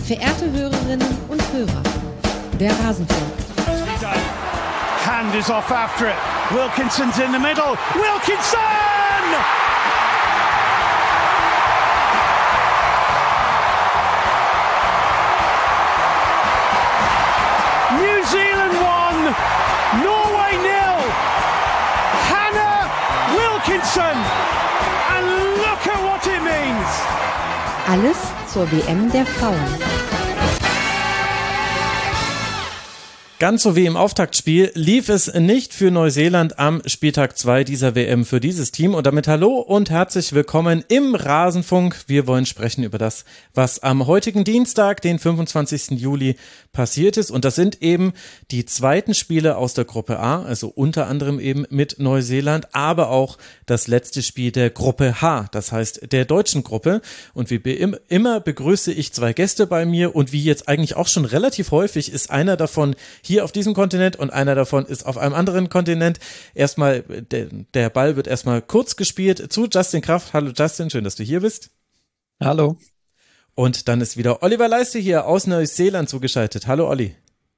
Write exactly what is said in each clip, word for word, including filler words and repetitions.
Verehrte Hörerinnen und Hörer, der Rasenfunk. Hand is off after it. Wilkinson's in the middle. Wilkinson! New Zealand won. Norway nil. Hannah Wilkinson. And look at what it means. Alles zur W M der Frauen. Ganz so wie im Auftaktspiel lief es nicht für Neuseeland am Spieltag zwei dieser W M für dieses Team. Und damit hallo und herzlich willkommen im Rasenfunk. Wir wollen sprechen über das, was am heutigen Dienstag, den fünfundzwanzigsten Juli, passiert ist. Und das sind eben die zweiten Spiele aus der Gruppe A, also unter anderem eben mit Neuseeland, aber auch das letzte Spiel der Gruppe H, das heißt der deutschen Gruppe. Und wie immer begrüße ich zwei Gäste bei mir und wie jetzt eigentlich auch schon relativ häufig ist einer davon hier auf diesem Kontinent und einer davon ist auf einem anderen Kontinent. Erstmal, der, der Ball wird erstmal kurz gespielt zu Justin Kraft. Hallo Justin, schön, dass du hier bist. Hallo. Und dann ist wieder Oliver Leiste hier aus Neuseeland zugeschaltet. Hallo Olli.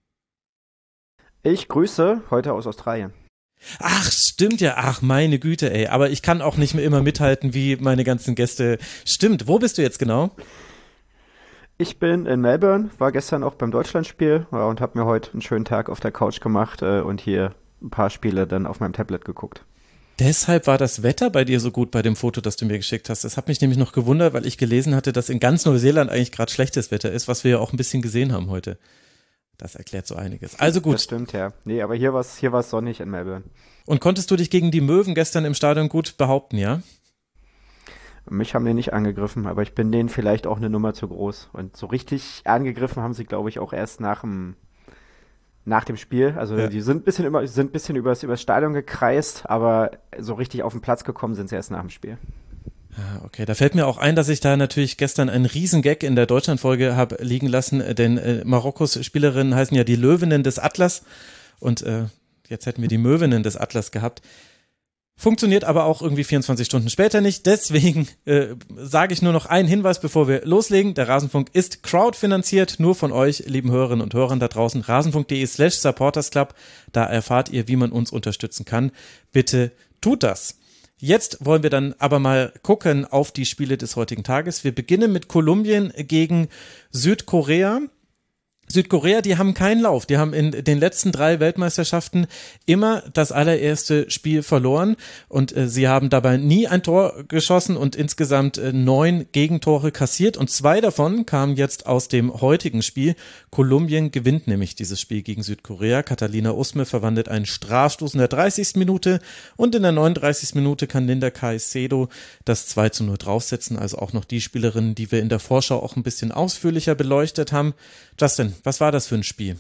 Ich grüße heute aus Australien. Ach, stimmt ja. Ach, meine Güte, ey. Aber ich kann auch nicht mehr immer mithalten, wie meine ganzen Gäste. Stimmt. Wo bist du jetzt genau? Ich bin in Melbourne, war gestern auch beim Deutschlandspiel und habe mir heute einen schönen Tag auf der Couch gemacht und hier ein paar Spiele dann auf meinem Tablet geguckt. Deshalb war das Wetter bei dir so gut bei dem Foto, das du mir geschickt hast. Das hat mich nämlich noch gewundert, weil ich gelesen hatte, dass in ganz Neuseeland eigentlich gerade schlechtes Wetter ist, was wir ja auch ein bisschen gesehen haben heute. Das erklärt so einiges. Also gut. Das stimmt, ja. Nee, aber hier war es hier war's sonnig in Melbourne. Und konntest du dich gegen die Möwen gestern im Stadion gut behaupten, ja? Mich haben die nicht angegriffen, aber ich bin denen vielleicht auch eine Nummer zu groß. Und so richtig angegriffen haben sie, glaube ich, auch erst nach dem, nach dem Spiel. Also ja. Die sind ein bisschen, immer, sind ein bisschen übers, übers Stadion gekreist, aber so richtig auf den Platz gekommen sind sie erst nach dem Spiel. Okay, da fällt mir auch ein, dass ich da natürlich gestern einen Riesengag in der Deutschlandfolge habe liegen lassen, denn äh, Marokkos Spielerinnen heißen ja die Löwinnen des Atlas und äh, jetzt hätten wir die Möwinnen des Atlas gehabt. Funktioniert aber auch irgendwie vierundzwanzig Stunden später nicht. Deswegen äh, sage ich nur noch einen Hinweis, bevor wir loslegen. Der Rasenfunk ist crowdfinanziert, nur von euch, lieben Hörerinnen und Hörern da draußen. Rasenfunk.de slash supportersclub. Da erfahrt ihr, wie man uns unterstützen kann. Bitte tut das. Jetzt wollen wir dann aber mal gucken auf die Spiele des heutigen Tages. Wir beginnen mit Kolumbien gegen Südkorea. Südkorea, die haben keinen Lauf. Die haben in den letzten drei Weltmeisterschaften immer das allererste Spiel verloren und äh, sie haben dabei nie ein Tor geschossen und insgesamt äh, neun Gegentore kassiert und zwei davon kamen jetzt aus dem heutigen Spiel. Kolumbien gewinnt nämlich dieses Spiel gegen Südkorea. Catalina Usme verwandelt einen Strafstoß in der dreißigsten Minute und in der neununddreißigsten Minute kann Linda Caicedo das zwei zu null draufsetzen. Also auch noch die Spielerin, die wir in der Vorschau auch ein bisschen ausführlicher beleuchtet haben. Justin, was war das für ein Spiel?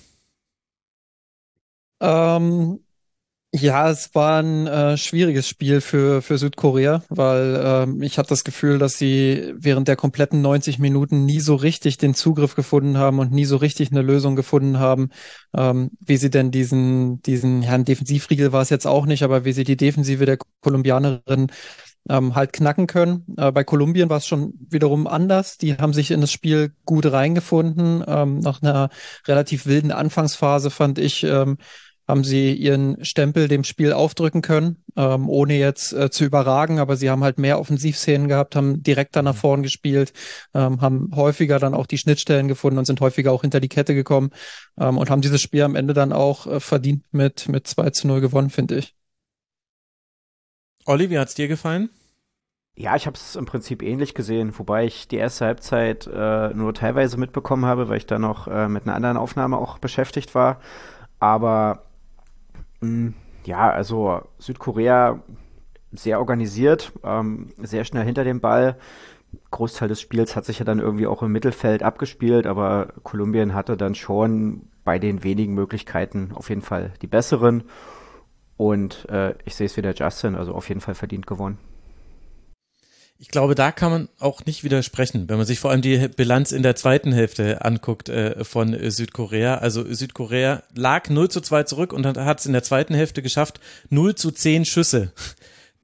Ähm, ja, es war ein äh, schwieriges Spiel für, für Südkorea, weil ähm, ich hatte das Gefühl, dass sie während der kompletten neunzig Minuten nie so richtig den Zugriff gefunden haben und nie so richtig eine Lösung gefunden haben, ähm, wie sie denn diesen, diesen, ja, ein Defensivriegel war es jetzt auch nicht, aber wie sie die Defensive der Kolumbianerin Ähm, halt knacken können. Äh, bei Kolumbien war es schon wiederum anders. Die haben sich in das Spiel gut reingefunden. Ähm, nach einer relativ wilden Anfangsphase, fand ich, ähm, haben sie ihren Stempel dem Spiel aufdrücken können, ähm, ohne jetzt äh, zu überragen. Aber sie haben halt mehr Offensivszenen gehabt, haben direkt dann nach vorn gespielt, ähm, haben häufiger dann auch die Schnittstellen gefunden und sind häufiger auch hinter die Kette gekommen ähm, und haben dieses Spiel am Ende dann auch äh, verdient mit, mit zwei zu null gewonnen, finde ich. Olli, wie hat's dir gefallen? Ja, ich habe es im Prinzip ähnlich gesehen, wobei ich die erste Halbzeit äh, nur teilweise mitbekommen habe, weil ich da noch äh, mit einer anderen Aufnahme auch beschäftigt war. Aber mh, ja, also Südkorea sehr organisiert, ähm, sehr schnell hinter dem Ball. Großteil des Spiels hat sich ja dann irgendwie auch im Mittelfeld abgespielt, aber Kolumbien hatte dann schon bei den wenigen Möglichkeiten auf jeden Fall die besseren. Und äh, ich sehe es wie der Justin, also auf jeden Fall verdient gewonnen. Ich glaube, da kann man auch nicht widersprechen, wenn man sich vor allem die Bilanz in der zweiten Hälfte anguckt äh, von äh, Südkorea. Also Südkorea lag null zu zwei zurück und hat es in der zweiten Hälfte geschafft, null zu zehn Schüsse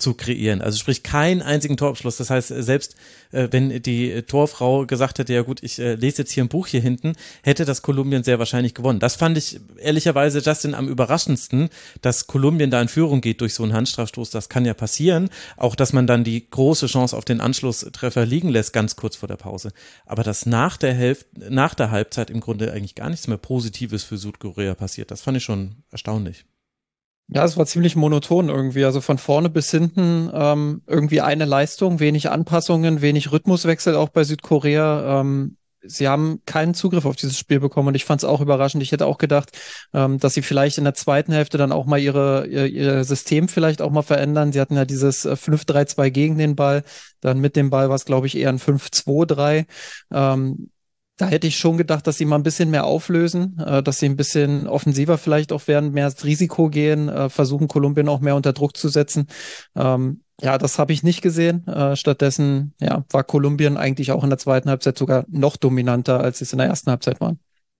zu kreieren. Also sprich keinen einzigen Torabschluss. Das heißt, selbst äh, wenn die Torfrau gesagt hätte, ja gut, ich äh, lese jetzt hier ein Buch hier hinten, hätte das Kolumbien sehr wahrscheinlich gewonnen. Das fand ich ehrlicherweise, Justin, am überraschendsten, dass Kolumbien da in Führung geht durch so einen Handstrafstoß. Das kann ja passieren. Auch, dass man dann die große Chance auf den Anschlusstreffer liegen lässt, ganz kurz vor der Pause. Aber dass nach der Hälfte, nach der Halbzeit im Grunde eigentlich gar nichts mehr Positives für Südkorea passiert, das fand ich schon erstaunlich. Ja, es war ziemlich monoton irgendwie. Also von vorne bis hinten ähm, irgendwie eine Leistung, wenig Anpassungen, wenig Rhythmuswechsel auch bei Südkorea. Ähm, sie haben keinen Zugriff auf dieses Spiel bekommen und ich fand es auch überraschend. Ich hätte auch gedacht, ähm, dass sie vielleicht in der zweiten Hälfte dann auch mal ihre, ihr, ihr System vielleicht auch mal verändern. Sie hatten ja dieses äh, fünf drei zwei gegen den Ball. Dann mit dem Ball war es, glaube ich, eher ein fünf zwei drei. Ähm, Da hätte ich schon gedacht, dass sie mal ein bisschen mehr auflösen, äh, dass sie ein bisschen offensiver vielleicht auch werden, mehr ins Risiko gehen, äh, versuchen Kolumbien auch mehr unter Druck zu setzen. Ähm, ja, das habe ich nicht gesehen. Äh, stattdessen ja, war Kolumbien eigentlich auch in der zweiten Halbzeit sogar noch dominanter, als sie es in der ersten Halbzeit waren.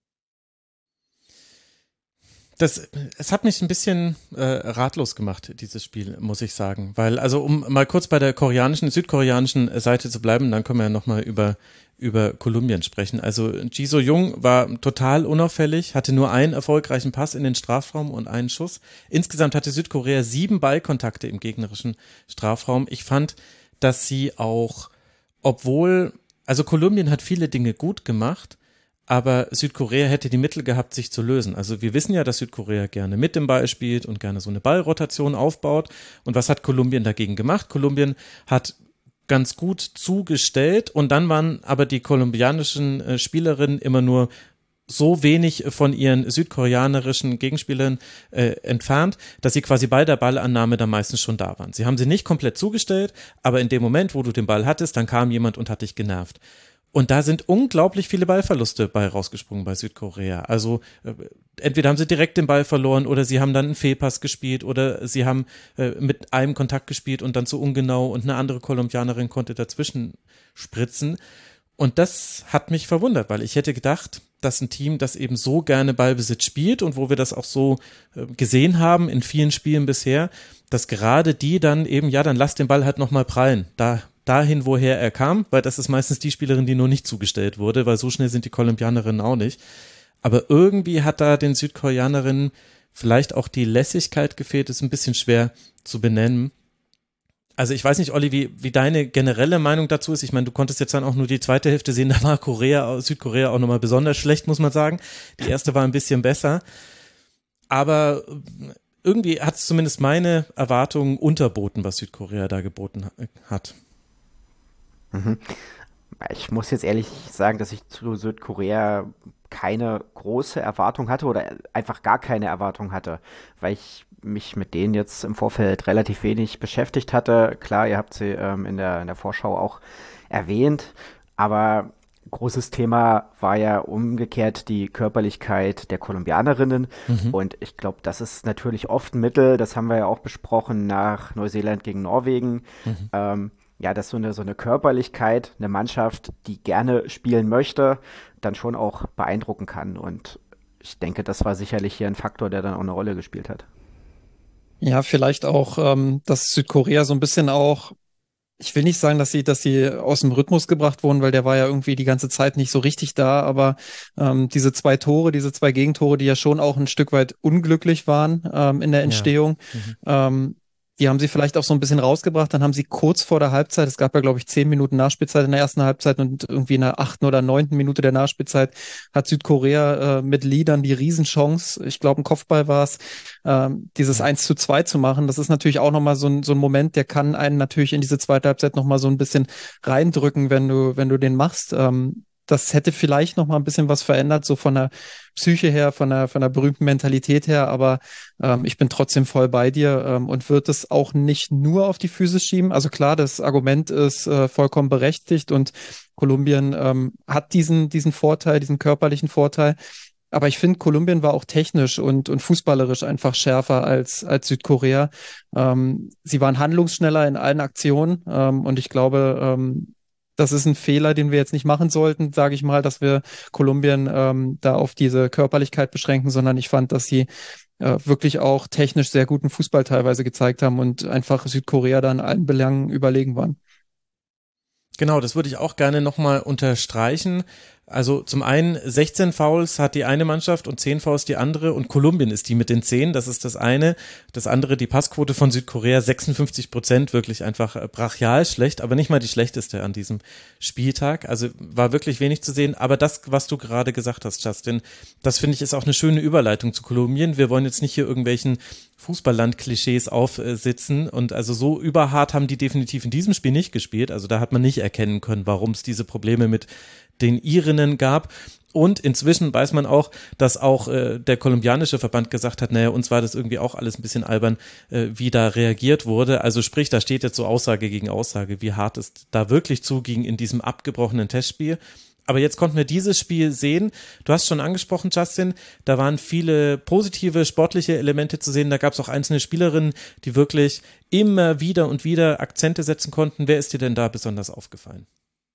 Das, es hat mich ein bisschen äh, ratlos gemacht, dieses Spiel, muss ich sagen. Weil, also um mal kurz bei der koreanischen, südkoreanischen Seite zu bleiben, dann können wir ja nochmal über, über Kolumbien sprechen. Also Ji So-Jung war total unauffällig, hatte nur einen erfolgreichen Pass in den Strafraum und einen Schuss. Insgesamt hatte Südkorea sieben Ballkontakte im gegnerischen Strafraum. Ich fand, dass sie auch, obwohl, also Kolumbien hat viele Dinge gut gemacht, aber Südkorea hätte die Mittel gehabt, sich zu lösen. Also wir wissen ja, dass Südkorea gerne mit dem Ball spielt und gerne so eine Ballrotation aufbaut. Und was hat Kolumbien dagegen gemacht? Kolumbien hat ganz gut zugestellt und dann waren aber die kolumbianischen äh, Spielerinnen immer nur so wenig von ihren südkoreanerischen Gegenspielern äh, entfernt, dass sie quasi bei der Ballannahme dann meistens schon da waren. Sie haben sie nicht komplett zugestellt, aber in dem Moment, wo du den Ball hattest, dann kam jemand und hat dich genervt. Und da sind unglaublich viele Ballverluste bei rausgesprungen bei Südkorea. Also äh, entweder haben sie direkt den Ball verloren oder sie haben dann einen Fehlpass gespielt oder sie haben äh, mit einem Kontakt gespielt und dann zu ungenau und eine andere Kolumbianerin konnte dazwischen spritzen. Und das hat mich verwundert, weil ich hätte gedacht, dass ein Team, das eben so gerne Ballbesitz spielt und wo wir das auch so äh, gesehen haben in vielen Spielen bisher, dass gerade die dann eben, ja, dann lass den Ball halt nochmal prallen. Da dahin, woher er kam, weil das ist meistens die Spielerin, die nur nicht zugestellt wurde, weil so schnell sind die Kolumbianerinnen auch nicht. Aber irgendwie hat da den Südkoreanerinnen vielleicht auch die Lässigkeit gefehlt, ist ein bisschen schwer zu benennen. Also ich weiß nicht, Olli, wie, wie deine generelle Meinung dazu ist. Ich meine, du konntest jetzt dann auch nur die zweite Hälfte sehen, da war Korea, Südkorea auch nochmal besonders schlecht, muss man sagen. Die erste war ein bisschen besser. Aber irgendwie hat es zumindest meine Erwartungen unterboten, was Südkorea da geboten hat. Ich muss jetzt ehrlich sagen, dass ich zu Südkorea keine große Erwartung hatte oder einfach gar keine Erwartung hatte, weil ich mich mit denen jetzt im Vorfeld relativ wenig beschäftigt hatte. Klar, ihr habt sie ähm, in der, in der Vorschau auch erwähnt, aber großes Thema war ja umgekehrt die Körperlichkeit der Kolumbianerinnen. Mhm. Und ich glaube, das ist natürlich oft ein Mittel, das haben wir ja auch besprochen nach Neuseeland gegen Norwegen. Mhm. Ähm, ja, dass so eine, so eine Körperlichkeit, eine Mannschaft, die gerne spielen möchte, dann schon auch beeindrucken kann. Und ich denke, das war sicherlich hier ein Faktor, der dann auch eine Rolle gespielt hat. Ja, vielleicht auch, ähm, dass Südkorea so ein bisschen auch, ich will nicht sagen, dass sie, dass sie aus dem Rhythmus gebracht wurden, weil der war ja irgendwie die ganze Zeit nicht so richtig da, aber ähm, diese zwei Tore, diese zwei Gegentore, die ja schon auch ein Stück weit unglücklich waren ähm, in der Entstehung, ja. mhm. ähm, die haben sie vielleicht auch so ein bisschen rausgebracht. Dann haben sie kurz vor der Halbzeit, es gab ja, glaube ich, zehn Minuten Nachspielzeit in der ersten Halbzeit und irgendwie in der achten oder neunten Minute der Nachspielzeit hat Südkorea äh, mit Lee dann die Riesenchance, ich glaube, ein Kopfball war es, ähm, dieses eins zu zwei zu machen. Das ist natürlich auch nochmal so ein, so ein Moment, der kann einen natürlich in diese zweite Halbzeit nochmal so ein bisschen reindrücken, wenn du, wenn du den machst. Ähm, das hätte vielleicht noch mal ein bisschen was verändert, so von der Psyche her, von der, von der berühmten Mentalität her, aber ähm, ich bin trotzdem voll bei dir ähm, und würde es auch nicht nur auf die Physis schieben. Also klar, das Argument ist äh, vollkommen berechtigt und Kolumbien ähm, hat diesen, diesen Vorteil, diesen körperlichen Vorteil. Aber ich finde, Kolumbien war auch technisch und, und fußballerisch einfach schärfer als, als Südkorea. Ähm, sie waren handlungsschneller in allen Aktionen ähm, und ich glaube, ähm, Das ist ein Fehler, den wir jetzt nicht machen sollten, sage ich mal, dass wir Kolumbien ähm, da auf diese Körperlichkeit beschränken, sondern ich fand, dass sie äh, wirklich auch technisch sehr guten Fußball teilweise gezeigt haben und einfach Südkorea da in allen Belangen überlegen waren. Genau, das würde ich auch gerne nochmal unterstreichen. Also zum einen sechzehn Fouls hat die eine Mannschaft und zehn Fouls die andere und Kolumbien ist die mit den zehn, das ist das eine. Das andere, die Passquote von Südkorea, sechsundfünfzig Prozent, wirklich einfach brachial schlecht, aber nicht mal die schlechteste an diesem Spieltag. Also war wirklich wenig zu sehen, aber das, was du gerade gesagt hast, Justin, das finde ich ist auch eine schöne Überleitung zu Kolumbien. Wir wollen jetzt nicht hier irgendwelchen Fußballland-Klischees aufsitzen und also so überhart haben die definitiv in diesem Spiel nicht gespielt. Also da hat man nicht erkennen können, warum es diese Probleme mit den Irinnen gab. Und inzwischen weiß man auch, dass auch äh, der kolumbianische Verband gesagt hat, naja, uns war das irgendwie auch alles ein bisschen albern, äh, wie da reagiert wurde. Also sprich, da steht jetzt so Aussage gegen Aussage, wie hart es da wirklich zuging in diesem abgebrochenen Testspiel. Aber jetzt konnten wir dieses Spiel sehen. Du hast schon angesprochen, Justin, da waren viele positive sportliche Elemente zu sehen. Da gab es auch einzelne Spielerinnen, die wirklich immer wieder und wieder Akzente setzen konnten. Wer ist dir denn da besonders aufgefallen?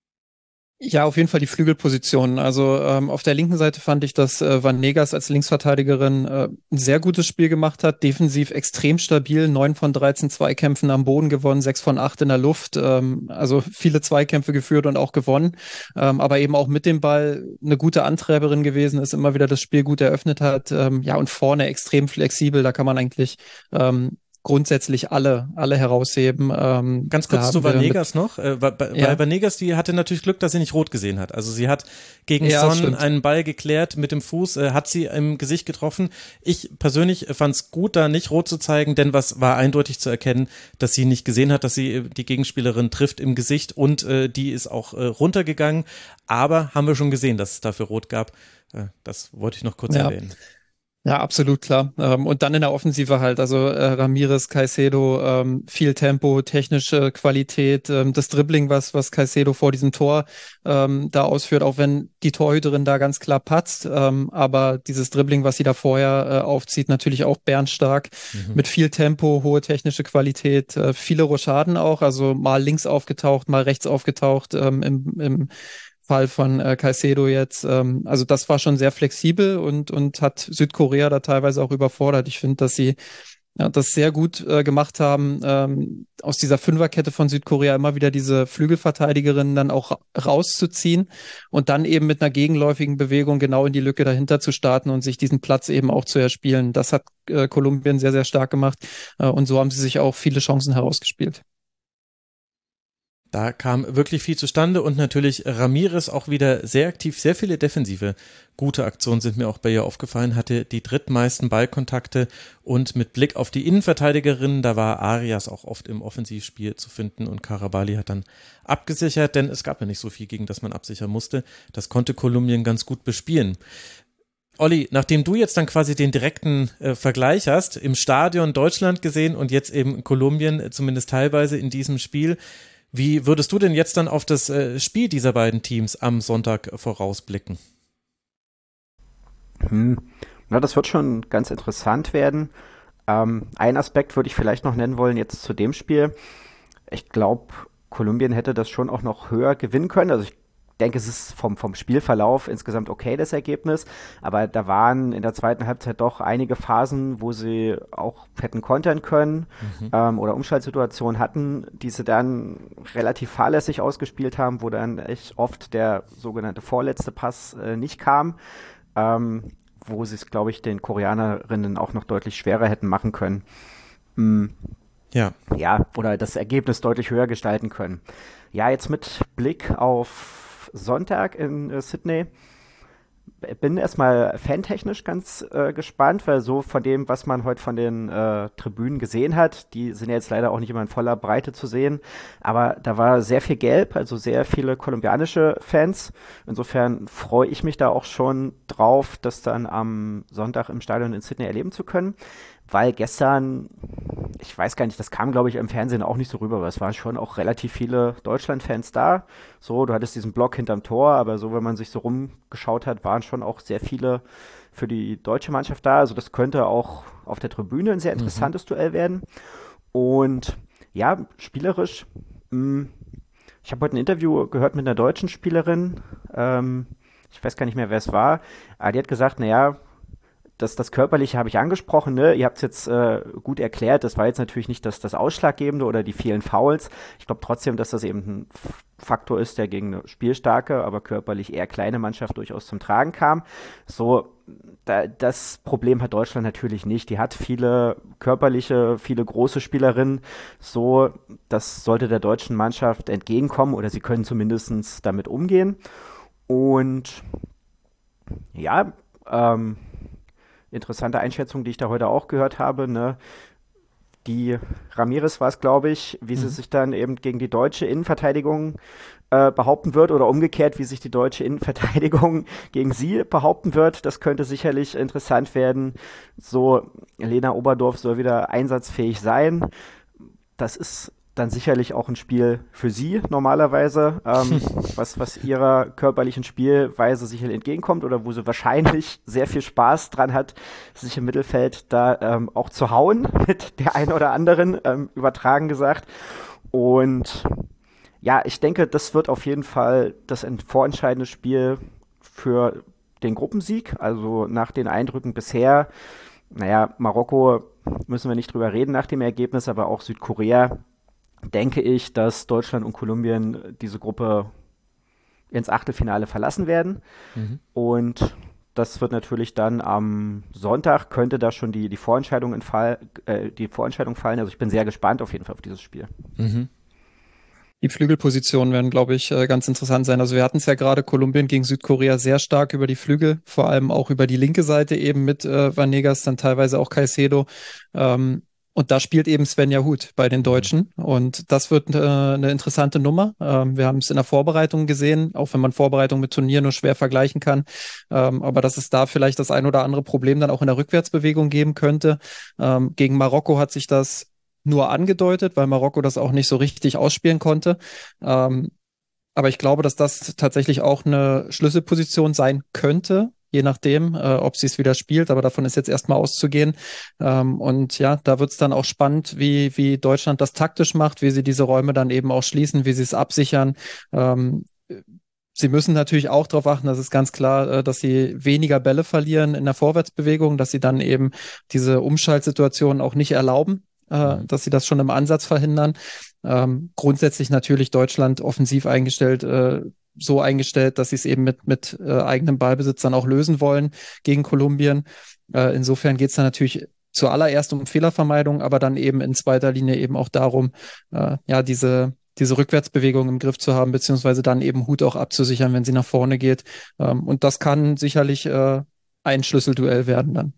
Ja, auf jeden Fall die Flügelpositionen. Also ähm, auf der linken Seite fand ich, dass äh, Vanegas als Linksverteidigerin äh, ein sehr gutes Spiel gemacht hat. Defensiv extrem stabil, neun von dreizehn Zweikämpfen am Boden gewonnen, sechs von acht in der Luft. Ähm, also viele Zweikämpfe geführt und auch gewonnen. Ähm, aber eben auch mit dem Ball eine gute Antreiberin gewesen ist, immer wieder das Spiel gut eröffnet hat. Ähm, ja, und vorne extrem flexibel. Da kann man eigentlich ähm, grundsätzlich alle, alle herausheben. Ähm, Ganz kurz zu Vanegas noch, äh, weil ja. Vanegas, die hatte natürlich Glück, dass sie nicht rot gesehen hat. Also sie hat gegen Ja, Son stimmt. einen Ball geklärt mit dem Fuß, äh, hat sie im Gesicht getroffen. Ich persönlich fand es gut, da nicht rot zu zeigen, denn was war eindeutig zu erkennen, dass sie nicht gesehen hat, dass sie die Gegenspielerin trifft im Gesicht und äh, die ist auch äh, runtergegangen. Aber haben wir schon gesehen, dass es dafür rot gab. Äh, das wollte ich noch kurz Ja. erwähnen. Ja, absolut klar. Ähm, und dann in der Offensive halt, also äh, Ramirez, Caicedo, ähm, viel Tempo, technische Qualität, ähm, das Dribbling, was was Caicedo vor diesem Tor ähm, da ausführt, auch wenn die Torhüterin da ganz klar patzt, ähm, aber dieses Dribbling, was sie da vorher äh, aufzieht, natürlich auch bärenstark, Mhm. mit viel Tempo, hohe technische Qualität, äh, viele Rochaden auch, also mal links aufgetaucht, mal rechts aufgetaucht, ähm, im, im Fall von äh, Caicedo jetzt. Ähm, also das war schon sehr flexibel und, und hat Südkorea da teilweise auch überfordert. Ich finde, dass sie ja, das sehr gut äh, gemacht haben, ähm, aus dieser Fünferkette von Südkorea immer wieder diese Flügelverteidigerinnen dann auch ra- rauszuziehen und dann eben mit einer gegenläufigen Bewegung genau in die Lücke dahinter zu starten und sich diesen Platz eben auch zu erspielen. Das hat äh, Kolumbien sehr, sehr stark gemacht äh, und so haben sie sich auch viele Chancen herausgespielt. Da kam wirklich viel zustande und natürlich Ramirez auch wieder sehr aktiv, sehr viele defensive gute Aktionen sind mir auch bei ihr aufgefallen, hatte die drittmeisten Ballkontakte und mit Blick auf die Innenverteidigerin, da war Arias auch oft im Offensivspiel zu finden und Karabali hat dann abgesichert, denn es gab ja nicht so viel, gegen das man absichern musste. Das konnte Kolumbien ganz gut bespielen. Olli, nachdem du jetzt dann quasi den direkten äh, Vergleich hast, im Stadion Deutschland gesehen und jetzt eben Kolumbien, äh, zumindest teilweise in diesem Spiel, wie würdest du denn jetzt dann auf das äh, Spiel dieser beiden Teams am Sonntag vorausblicken? Hm. Na, das wird schon ganz interessant werden. Ähm, ein Aspekt würde ich vielleicht noch nennen wollen jetzt zu dem Spiel. Ich glaube, Kolumbien hätte das schon auch noch höher gewinnen können. Also ich denke, es ist vom, vom Spielverlauf insgesamt okay, das Ergebnis. Aber da waren in der zweiten Halbzeit doch einige Phasen, wo sie auch hätten kontern können mhm. ähm, oder Umschaltsituationen hatten, die sie dann relativ fahrlässig ausgespielt haben, wo dann echt oft der sogenannte vorletzte Pass äh, nicht kam, ähm, wo sie es, glaube ich, den Koreanerinnen auch noch deutlich schwerer hätten machen können. Mhm. Ja. Ja, oder das Ergebnis deutlich höher gestalten können. Ja, jetzt mit Blick auf Sonntag in äh, Sydney. Bin erstmal fantechnisch ganz äh, gespannt, weil so von dem, was man heute von den äh, Tribünen gesehen hat, die sind ja jetzt leider auch nicht immer in voller Breite zu sehen, aber da war sehr viel Gelb, also sehr viele kolumbianische Fans. Insofern freue ich mich da auch schon drauf, das dann am Sonntag im Stadion in Sydney erleben zu können, weil gestern, ich weiß gar nicht, das kam, glaube ich, im Fernsehen auch nicht so rüber, aber es waren schon auch relativ viele Deutschland-Fans da. So, du hattest diesen Block hinterm Tor, aber so, wenn man sich so rumgeschaut hat, waren schon auch sehr viele für die deutsche Mannschaft da. Also das könnte auch auf der Tribüne ein sehr interessantes mhm. Duell werden. Und ja, spielerisch, mh, Ich habe heute ein Interview gehört mit einer deutschen Spielerin, ähm, ich weiß gar nicht mehr, wer es war, aber die hat gesagt, naja, das, das Körperliche habe ich angesprochen, ne? Ihr habt es jetzt äh, gut erklärt, das war jetzt natürlich nicht das, das Ausschlaggebende oder die vielen Fouls. Ich glaube trotzdem, dass das eben ein Faktor ist, der gegen eine spielstarke, aber körperlich eher kleine Mannschaft durchaus zum Tragen kam. So, da, das Problem hat Deutschland natürlich nicht. Die hat viele körperliche, viele große Spielerinnen. So, das sollte der deutschen Mannschaft entgegenkommen oder sie können zumindest damit umgehen. Und ja, ähm, interessante Einschätzung, die ich da heute auch gehört habe, ne? Die Ramirez war es, glaube ich, wie mhm. sie sich dann eben gegen die deutsche Innenverteidigung äh, behaupten wird oder umgekehrt, wie sich die deutsche Innenverteidigung gegen sie behaupten wird. Das könnte sicherlich interessant werden. So, Lena Oberdorf soll wieder einsatzfähig sein. Das ist dann sicherlich auch ein Spiel für sie normalerweise, ähm, was, was ihrer körperlichen Spielweise sicherlich entgegenkommt oder wo sie wahrscheinlich sehr viel Spaß dran hat, sich im Mittelfeld da ähm, auch zu hauen mit der einen oder anderen, ähm, übertragen gesagt. Und ja, ich denke, das wird auf jeden Fall das vorentscheidende Spiel für den Gruppensieg. Also nach den Eindrücken bisher, naja, Marokko müssen wir nicht drüber reden nach dem Ergebnis, aber auch Südkorea, denke ich, dass Deutschland und Kolumbien diese Gruppe ins Achtelfinale verlassen werden. Mhm. Und das wird natürlich dann am Sonntag, könnte da schon die, die, Vorentscheidung in Fall, äh, die Vorentscheidung fallen. Also ich bin sehr gespannt auf jeden Fall auf dieses Spiel. Mhm. Die Flügelpositionen werden, glaube ich, ganz interessant sein. Also wir hatten es ja gerade, Kolumbien gegen Südkorea sehr stark über die Flügel, vor allem auch über die linke Seite eben mit äh, Vanegas, dann teilweise auch Caicedo. Ähm, Und da spielt eben Svenja Huth bei den Deutschen. Und das wird äh, eine interessante Nummer. Ähm, wir haben es in der Vorbereitung gesehen, auch wenn man Vorbereitung mit Turnier nur schwer vergleichen kann. Ähm, aber dass es da vielleicht das ein oder andere Problem dann auch in der Rückwärtsbewegung geben könnte. Ähm, gegen Marokko hat sich das nur angedeutet, weil Marokko das auch nicht so richtig ausspielen konnte. Ähm, aber ich glaube, dass das tatsächlich auch eine Schlüsselposition sein könnte, je nachdem, äh, ob sie es wieder spielt, aber davon ist jetzt erstmal auszugehen. Ähm, und ja, da wird es dann auch spannend, wie, wie Deutschland das taktisch macht, wie sie diese Räume dann eben auch schließen, wie sie es absichern. Ähm, sie müssen natürlich auch darauf achten, das ist ganz klar, äh, dass sie weniger Bälle verlieren in der Vorwärtsbewegung, dass sie dann eben diese Umschaltsituationen auch nicht erlauben, äh, mhm. dass sie das schon im Ansatz verhindern. Ähm, grundsätzlich natürlich Deutschland offensiv eingestellt, äh, so eingestellt, dass sie es eben mit, mit äh, eigenem Ballbesitz dann auch lösen wollen gegen Kolumbien. Äh, insofern geht es dann natürlich zuallererst um Fehlervermeidung, aber dann eben in zweiter Linie eben auch darum, äh, ja, diese, diese Rückwärtsbewegung im Griff zu haben, beziehungsweise dann eben Huth auch abzusichern, wenn sie nach vorne geht. Ähm, und das kann sicherlich äh, ein Schlüsselduell werden dann.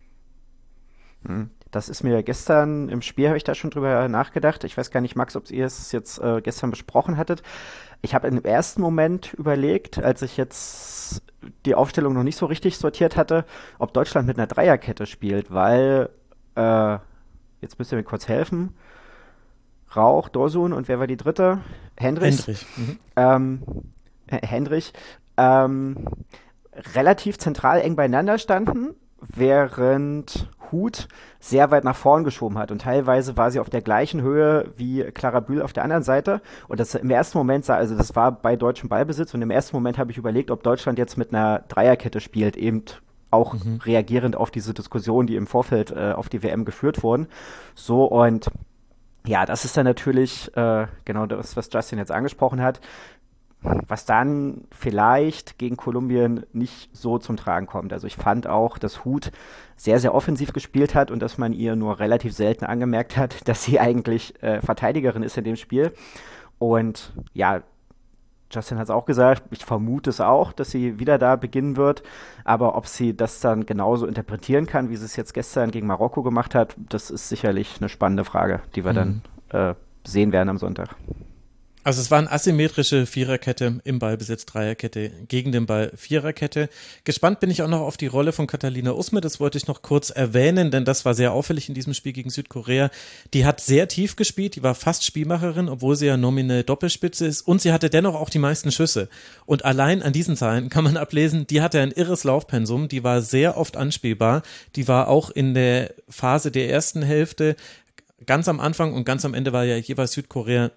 Hm. Das ist mir gestern im Spiel, habe ich da schon drüber nachgedacht. Ich weiß gar nicht, Max, ob ihr es jetzt äh, gestern besprochen hattet. Ich habe im ersten Moment überlegt, als ich jetzt die Aufstellung noch nicht so richtig sortiert hatte, ob Deutschland mit einer Dreierkette spielt, weil, äh, jetzt müsst ihr mir kurz helfen, Rauch, Dorsun und wer war die dritte? Hendrich. Hendrich. Mhm. Ähm, Hendrich. Ähm, relativ zentral eng beieinander standen, während Huth sehr weit nach vorn geschoben hat und teilweise war sie auf der gleichen Höhe wie Clara Bühl auf der anderen Seite und das im ersten Moment sah, also das war bei deutschem Ballbesitz und im ersten Moment habe ich überlegt, ob Deutschland jetzt mit einer Dreierkette spielt, eben auch mhm. reagierend auf diese Diskussion, die im Vorfeld äh, auf die W M geführt wurden. So und ja, das ist dann natürlich äh, genau das, was Justin jetzt angesprochen hat, was dann vielleicht gegen Kolumbien nicht so zum Tragen kommt. Also ich fand auch, dass Huth sehr, sehr offensiv gespielt hat und dass man ihr nur relativ selten angemerkt hat, dass sie eigentlich äh, Verteidigerin ist in dem Spiel. Und ja, Justin hat es auch gesagt, ich vermute es auch, dass sie wieder da beginnen wird. Aber ob sie das dann genauso interpretieren kann, wie sie es jetzt gestern gegen Marokko gemacht hat, das ist sicherlich eine spannende Frage, die wir mhm. dann äh, sehen werden am Sonntag. Also es war eine asymmetrische Viererkette im Ballbesitz, Dreierkette gegen den Ball, Viererkette. Gespannt bin ich auch noch auf die Rolle von Catalina Usme, das wollte ich noch kurz erwähnen, denn das war sehr auffällig in diesem Spiel gegen Südkorea. Die hat sehr tief gespielt, die war fast Spielmacherin, obwohl sie ja nominell Doppelspitze ist und sie hatte dennoch auch die meisten Schüsse. Und allein an diesen Zahlen kann man ablesen, die hatte ein irres Laufpensum, die war sehr oft anspielbar, die war auch in der Phase der ersten Hälfte ganz am Anfang und ganz am Ende war ja jeweils Südkorea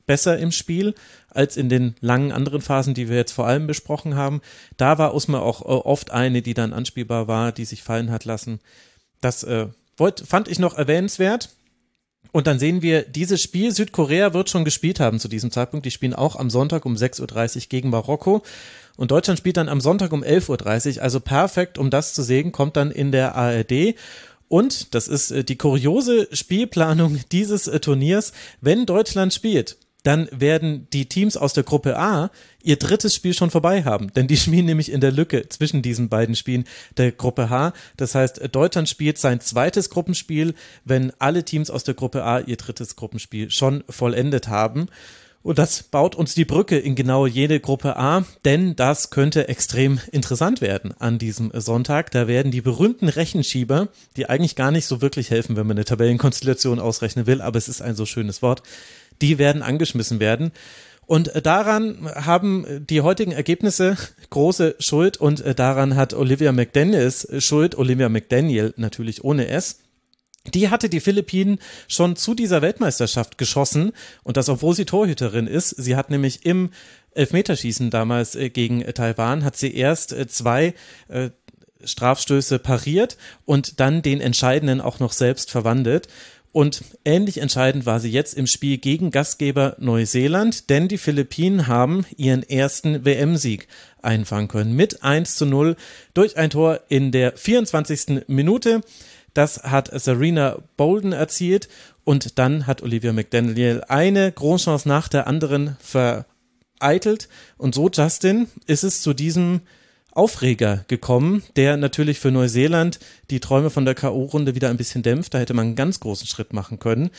besser im Spiel als in den langen anderen Phasen, die wir jetzt vor allem besprochen haben. Da war Usma auch oft eine, die dann anspielbar war, die sich fallen hat lassen. Das äh, wollt, fand ich noch erwähnenswert. Und dann sehen wir, dieses Spiel, Südkorea wird schon gespielt haben zu diesem Zeitpunkt. Die spielen auch am Sonntag um sechs Uhr dreißig gegen Marokko. Und Deutschland spielt dann am Sonntag um elf Uhr dreißig. Also perfekt, um das zu sehen, kommt dann in der A R D. Und, das ist äh, die kuriose Spielplanung dieses äh, Turniers, wenn Deutschland spielt, dann werden die Teams aus der Gruppe A ihr drittes Spiel schon vorbei haben. Denn die spielen nämlich in der Lücke zwischen diesen beiden Spielen der Gruppe H. Das heißt, Deutschland spielt sein zweites Gruppenspiel, wenn alle Teams aus der Gruppe A ihr drittes Gruppenspiel schon vollendet haben. Und das baut uns die Brücke in genau jede Gruppe A, denn das könnte extrem interessant werden an diesem Sonntag. Da werden die berühmten Rechenschieber, die eigentlich gar nicht so wirklich helfen, wenn man eine Tabellenkonstellation ausrechnen will, aber es ist ein so schönes Wort, die werden angeschmissen werden. Und daran haben die heutigen Ergebnisse große Schuld und daran hat Olivia McDaniels Schuld, Olivia McDaniel natürlich ohne S. Die hatte die Philippinen schon zu dieser Weltmeisterschaft geschossen und das, obwohl sie Torhüterin ist. Sie hat nämlich im Elfmeterschießen damals gegen Taiwan, hat sie erst zwei äh, Strafstöße pariert und dann den entscheidenden auch noch selbst verwandelt. Und ähnlich entscheidend war sie jetzt im Spiel gegen Gastgeber Neuseeland, denn die Philippinen haben ihren ersten W M-Sieg einfangen können mit eins zu null durch ein Tor in der vierundzwanzigsten Minute. Das hat Serena Bolden erzielt und dann hat Olivia McDaniel eine Großchance nach der anderen vereitelt. Und so, Justin, ist es zu diesem Aufreger gekommen, der natürlich für Neuseeland die Träume von der K O-Runde wieder ein bisschen dämpft. Da hätte man einen ganz großen Schritt machen können.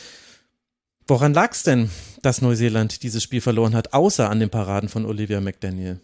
Woran lag es denn, dass Neuseeland dieses Spiel verloren hat, außer an den Paraden von Olivia McDaniel?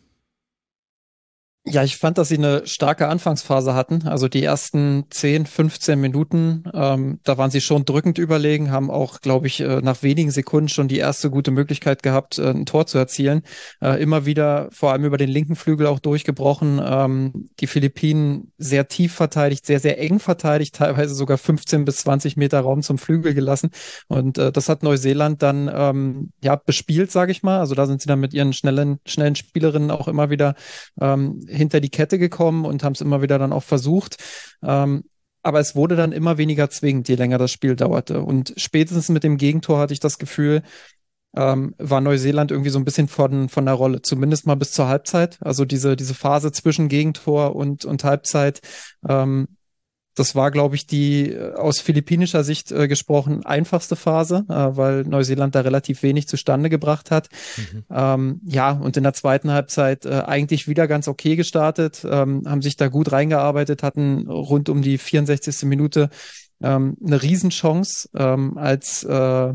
Ja, ich fand, dass sie eine starke Anfangsphase hatten. Also die ersten zehn, fünfzehn Minuten, ähm, da waren sie schon drückend überlegen, haben auch, glaube ich, äh, nach wenigen Sekunden schon die erste gute Möglichkeit gehabt, äh, ein Tor zu erzielen. Äh, immer wieder, vor allem über den linken Flügel auch durchgebrochen. Ähm, die Philippinen sehr tief verteidigt, sehr, sehr eng verteidigt, teilweise sogar fünfzehn bis zwanzig Meter Raum zum Flügel gelassen. Und äh, das hat Neuseeland dann ähm, ja bespielt, sage ich mal. Also da sind sie dann mit ihren schnellen, schnellen Spielerinnen auch immer wieder ähm, hinter die Kette gekommen und haben es immer wieder dann auch versucht. Ähm, aber es wurde dann immer weniger zwingend, je länger das Spiel dauerte. Und spätestens mit dem Gegentor hatte ich das Gefühl, ähm, war Neuseeland irgendwie so ein bisschen von, von der Rolle, zumindest mal bis zur Halbzeit. Also diese, diese Phase zwischen Gegentor und, und Halbzeit, ähm, das war, glaube ich, die aus philippinischer Sicht äh, gesprochen einfachste Phase, äh, weil Neuseeland da relativ wenig zustande gebracht hat. Mhm. Ähm, ja, und in der zweiten Halbzeit äh, eigentlich wieder ganz okay gestartet, ähm, haben sich da gut reingearbeitet, hatten rund um die vierundsechzigste Minute ähm, eine Riesenchance, ähm, als äh,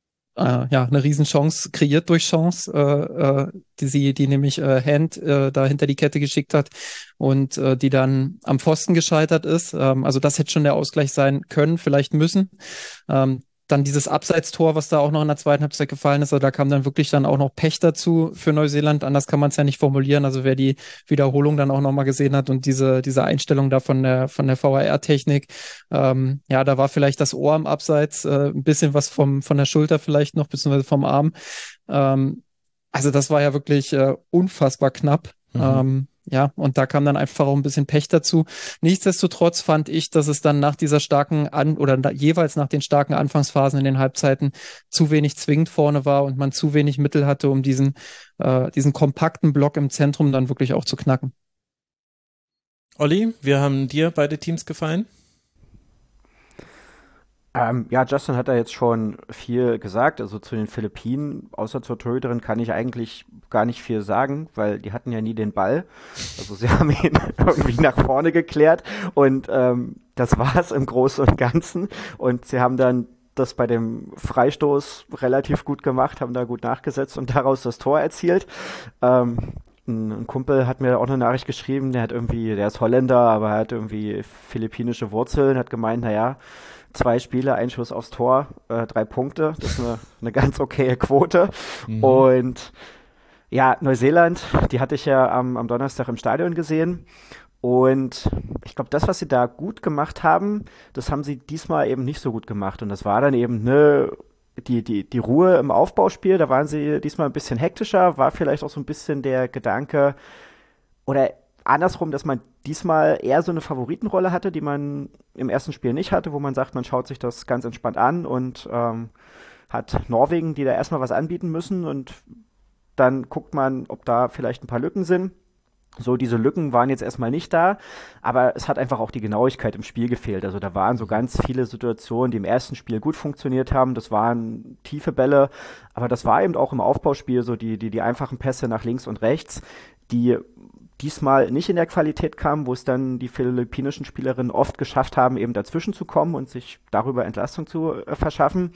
äh, ja eine Riesenchance kreiert durch Chance, äh, äh, die sie, die nämlich äh, Hand äh, da hinter die Kette geschickt hat und äh, die dann am Pfosten gescheitert ist. Ähm, also das hätte schon der Ausgleich sein können, vielleicht müssen. Ähm, dann dieses Abseitstor, was da auch noch in der zweiten Halbzeit gefallen ist, also da kam dann wirklich dann auch noch Pech dazu für Neuseeland. Anders kann man es ja nicht formulieren. Also wer die Wiederholung dann auch nochmal gesehen hat und diese diese Einstellung da von der von der V A R-Technik, ähm, ja, da war vielleicht das Ohr am Abseits, äh, ein bisschen was vom von der Schulter vielleicht noch, beziehungsweise vom Arm. Ähm, also das war ja wirklich äh, unfassbar knapp. Mhm. Ähm, Ja, und da kam dann einfach auch ein bisschen Pech dazu. Nichtsdestotrotz fand ich, dass es dann nach dieser starken An- oder da, jeweils nach den starken Anfangsphasen in den Halbzeiten zu wenig zwingend vorne war und man zu wenig Mittel hatte, um diesen, äh, diesen kompakten Block im Zentrum dann wirklich auch zu knacken. Olli, wie haben dir beide Teams gefallen? Ähm, ja, Justin hat da jetzt schon viel gesagt. Also zu den Philippinen, außer zur Torhüterin, kann ich eigentlich gar nicht viel sagen, weil die hatten ja nie den Ball. Also sie haben ihn irgendwie nach vorne geklärt und ähm, das war's im Großen und Ganzen. Und sie haben dann das bei dem Freistoß relativ gut gemacht, haben da gut nachgesetzt und daraus das Tor erzielt. Ähm, Ein Kumpel hat mir auch eine Nachricht geschrieben, der hat irgendwie, der ist Holländer, aber er hat irgendwie philippinische Wurzeln, hat gemeint, naja, zwei Spiele, ein Schuss aufs Tor, äh, drei Punkte, das ist eine, eine ganz okaye Quote. Mhm. Und ja, Neuseeland, die hatte ich ja am, am Donnerstag im Stadion gesehen. Und ich glaube, das, was sie da gut gemacht haben, das haben sie diesmal eben nicht so gut gemacht. Und das war dann eben eine die, die, die Ruhe im Aufbauspiel, da waren sie diesmal ein bisschen hektischer, war vielleicht auch so ein bisschen der Gedanke, oder andersrum, dass man diesmal eher so eine Favoritenrolle hatte, die man im ersten Spiel nicht hatte, wo man sagt, man schaut sich das ganz entspannt an und ähm, hat Norwegen, die da erstmal was anbieten müssen und dann guckt man, ob da vielleicht ein paar Lücken sind. So, diese Lücken waren jetzt erstmal nicht da, aber es hat einfach auch die Genauigkeit im Spiel gefehlt. Also da waren so ganz viele Situationen, die im ersten Spiel gut funktioniert haben. Das waren tiefe Bälle, aber das war eben auch im Aufbauspiel so die, die, die einfachen Pässe nach links und rechts, die diesmal nicht in der Qualität kamen, wo es dann die philippinischen Spielerinnen oft geschafft haben, eben dazwischen zu kommen und sich darüber Entlastung zu äh, verschaffen.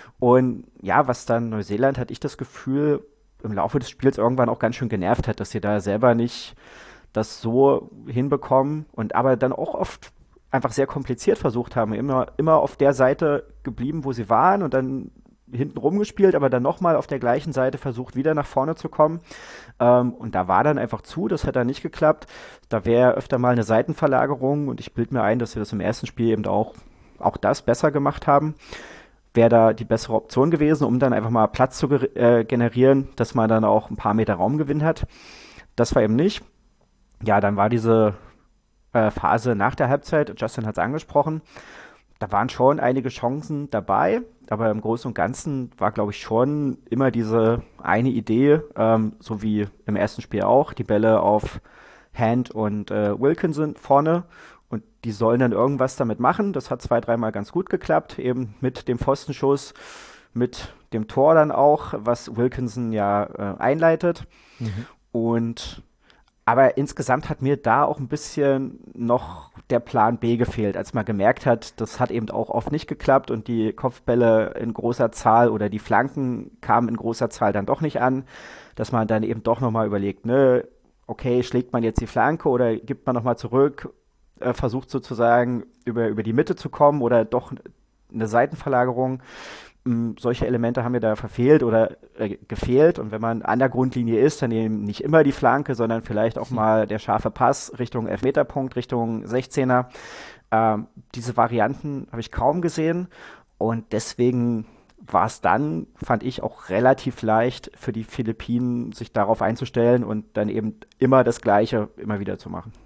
Und ja, was dann Neuseeland, hatte ich das Gefühl, im Laufe des Spiels irgendwann auch ganz schön genervt hat, dass sie da selber nicht das so hinbekommen und aber dann auch oft einfach sehr kompliziert versucht haben, immer, immer auf der Seite geblieben, wo sie waren und dann hinten rumgespielt, aber dann nochmal auf der gleichen Seite versucht, wieder nach vorne zu kommen. Ähm, und da war dann einfach zu, das hat dann nicht geklappt. Da wäre öfter mal eine Seitenverlagerung und ich bilde mir ein, dass sie das im ersten Spiel eben auch, auch das besser gemacht haben. Wäre da die bessere Option gewesen, um dann einfach mal Platz zu ge- äh, generieren, dass man dann auch ein paar Meter Raumgewinn hat. Das war eben nicht. Ja, dann war diese äh, Phase nach der Halbzeit, Justin hat es angesprochen, da waren schon einige Chancen dabei, aber im Großen und Ganzen war, glaube ich, schon immer diese eine Idee, ähm, so wie im ersten Spiel auch, die Bälle auf Hand und äh, Wilkinson vorne. Und die sollen dann irgendwas damit machen. Das hat zwei, dreimal ganz gut geklappt, eben mit dem Pfostenschuss, mit dem Tor dann auch, was Wilkinson ja äh, einleitet. Mhm. Und aber insgesamt hat mir da auch ein bisschen noch der Plan B gefehlt, als man gemerkt hat, das hat eben auch oft nicht geklappt und die Kopfbälle in großer Zahl oder die Flanken kamen in großer Zahl dann doch nicht an, dass man dann eben doch nochmal überlegt, ne, okay, schlägt man jetzt die Flanke oder gibt man nochmal zurück, äh, versucht sozusagen über, über die Mitte zu kommen oder doch eine Seitenverlagerung. Ähm, solche Elemente haben mir da verfehlt oder äh, gefehlt. Und wenn man an der Grundlinie ist, dann eben nicht immer die Flanke, sondern vielleicht auch mal der scharfe Pass Richtung Elfmeterpunkt, Richtung sechzehner. Ähm, diese Varianten habe ich kaum gesehen. Und deswegen war es dann, fand ich, auch relativ leicht für die Philippinen, sich darauf einzustellen und dann eben immer das Gleiche immer wieder zu machen.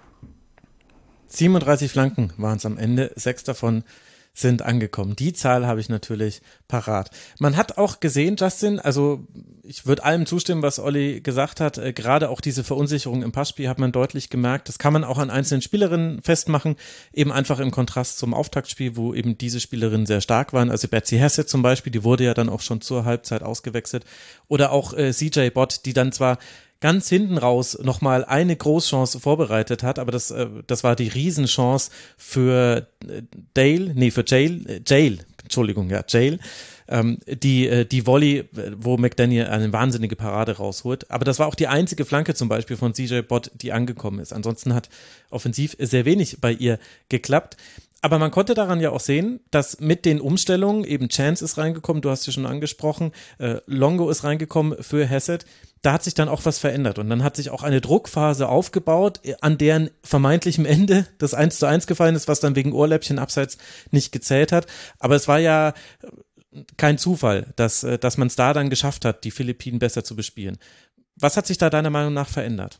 siebenunddreißig Flanken waren es am Ende, sechs davon sind angekommen. Die Zahl habe ich natürlich parat. Man hat auch gesehen, Justin, also ich würde allem zustimmen, was Olli gesagt hat, äh, gerade auch diese Verunsicherung im Passspiel hat man deutlich gemerkt. Das kann man auch an einzelnen Spielerinnen festmachen, eben einfach im Kontrast zum Auftaktspiel, wo eben diese Spielerinnen sehr stark waren. Also Betsy Hassett zum Beispiel, die wurde ja dann auch schon zur Halbzeit ausgewechselt. Oder auch äh, C J Bott, die dann zwar ganz hinten raus nochmal eine Großchance vorbereitet hat, aber das, äh, das war die Riesenchance für Dale, nee, für Jail, Jail, Entschuldigung, ja, Jail, ähm, die, äh, die Volley, wo McDaniel eine wahnsinnige Parade rausholt. Aber das war auch die einzige Flanke zum Beispiel von C J Bott, die angekommen ist. Ansonsten hat offensiv sehr wenig bei ihr geklappt. Aber man konnte daran ja auch sehen, dass mit den Umstellungen, eben Chance ist reingekommen, du hast sie schon angesprochen, äh, Longo ist reingekommen für Hassett, da hat sich dann auch was verändert und dann hat sich auch eine Druckphase aufgebaut, an deren vermeintlichem Ende das eins zu eins gefallen ist, was dann wegen Ohrläppchen abseits nicht gezählt hat. Aber es war ja kein Zufall, dass, dass man es da dann geschafft hat, die Philippinen besser zu bespielen. Was hat sich da deiner Meinung nach verändert?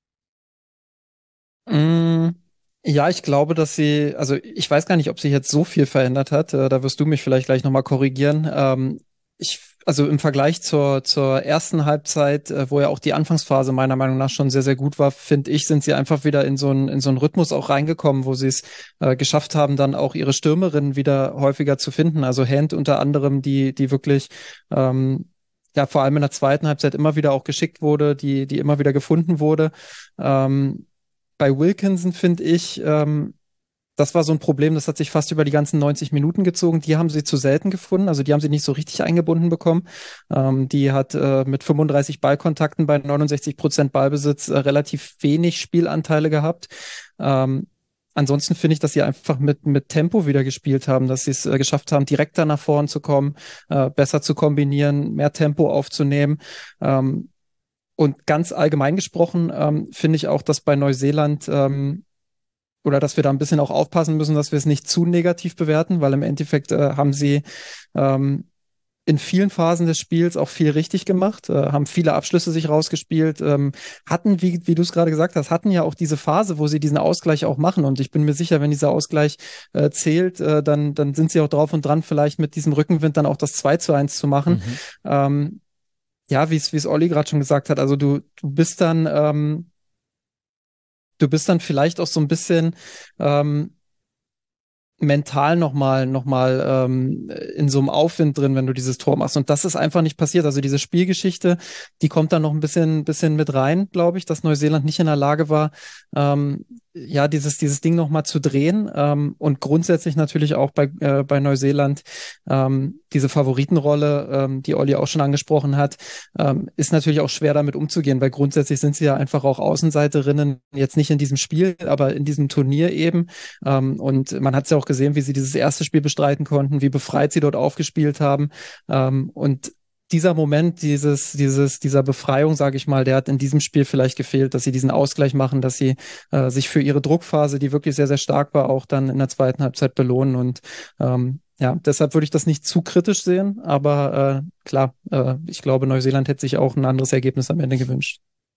Mm. Ja, ich glaube, dass sie, also ich weiß gar nicht, ob sich jetzt so viel verändert hat. Äh, da wirst du mich vielleicht gleich nochmal korrigieren. Ähm, ich, also im Vergleich zur, zur ersten Halbzeit, äh, wo ja auch die Anfangsphase meiner Meinung nach schon sehr, sehr gut war, finde ich, sind sie einfach wieder in so einen, in so einen Rhythmus auch reingekommen, wo sie es äh, geschafft haben, dann auch ihre Stürmerinnen wieder häufiger zu finden. Also Hand unter anderem, die, die wirklich, ähm, ja, vor allem in der zweiten Halbzeit immer wieder auch geschickt wurde, die, die immer wieder gefunden wurde. Ähm, Bei Wilkinson finde ich, ähm, das war so ein Problem, das hat sich fast über die ganzen neunzig Minuten gezogen. Die haben sie zu selten gefunden, also die haben sie nicht so richtig eingebunden bekommen. Ähm, die hat äh, mit fünfunddreißig Ballkontakten bei neunundsechzig Prozent Ballbesitz äh, relativ wenig Spielanteile gehabt. Ähm, ansonsten finde ich, dass sie einfach mit, mit Tempo wieder gespielt haben, dass sie es äh, geschafft haben, direkter nach vorn zu kommen, äh, besser zu kombinieren, mehr Tempo aufzunehmen. Ähm, Und ganz allgemein gesprochen ähm, finde ich auch, dass bei Neuseeland ähm, oder dass wir da ein bisschen auch aufpassen müssen, dass wir es nicht zu negativ bewerten, weil im Endeffekt äh, haben sie ähm, in vielen Phasen des Spiels auch viel richtig gemacht, äh, haben viele Abschlüsse sich rausgespielt, ähm, hatten, wie, wie du es gerade gesagt hast, hatten ja auch diese Phase, wo sie diesen Ausgleich auch machen. Und ich bin mir sicher, wenn dieser Ausgleich äh, zählt, äh, dann, dann sind sie auch drauf und dran, vielleicht mit diesem Rückenwind dann auch das zwei zu eins zu machen. Mhm. Ähm, ja, wie es wie es Olli gerade schon gesagt hat, also du, du bist dann, ähm, du bist dann vielleicht auch so ein bisschen ähm, mental nochmal noch mal, ähm, in so einem Aufwind drin, wenn du dieses Tor machst. Und das ist einfach nicht passiert. Also diese Spielgeschichte, die kommt dann noch ein bisschen, bisschen mit rein, glaube ich, dass Neuseeland nicht in der Lage war, ähm, ja, dieses, dieses Ding nochmal zu drehen. Ähm, und grundsätzlich natürlich auch bei, äh, bei Neuseeland ähm, diese Favoritenrolle, ähm, die Olli auch schon angesprochen hat, ähm, ist natürlich auch schwer damit umzugehen, weil grundsätzlich sind sie ja einfach auch Außenseiterinnen, jetzt nicht in diesem Spiel, aber in diesem Turnier eben. Ähm, und man hat es ja auch gesehen, wie sie dieses erste Spiel bestreiten konnten, wie befreit sie dort aufgespielt haben. Ähm, und dieser Moment, dieses, dieses, dieser Befreiung, sage ich mal, der hat in diesem Spiel vielleicht gefehlt, dass sie diesen Ausgleich machen, dass sie äh, sich für ihre Druckphase, die wirklich sehr, sehr stark war, auch dann in der zweiten Halbzeit belohnen. Und ähm, ja, deshalb würde ich das nicht zu kritisch sehen, aber äh, klar, äh, ich glaube, Neuseeland hätte sich auch ein anderes Ergebnis am Ende gewünscht.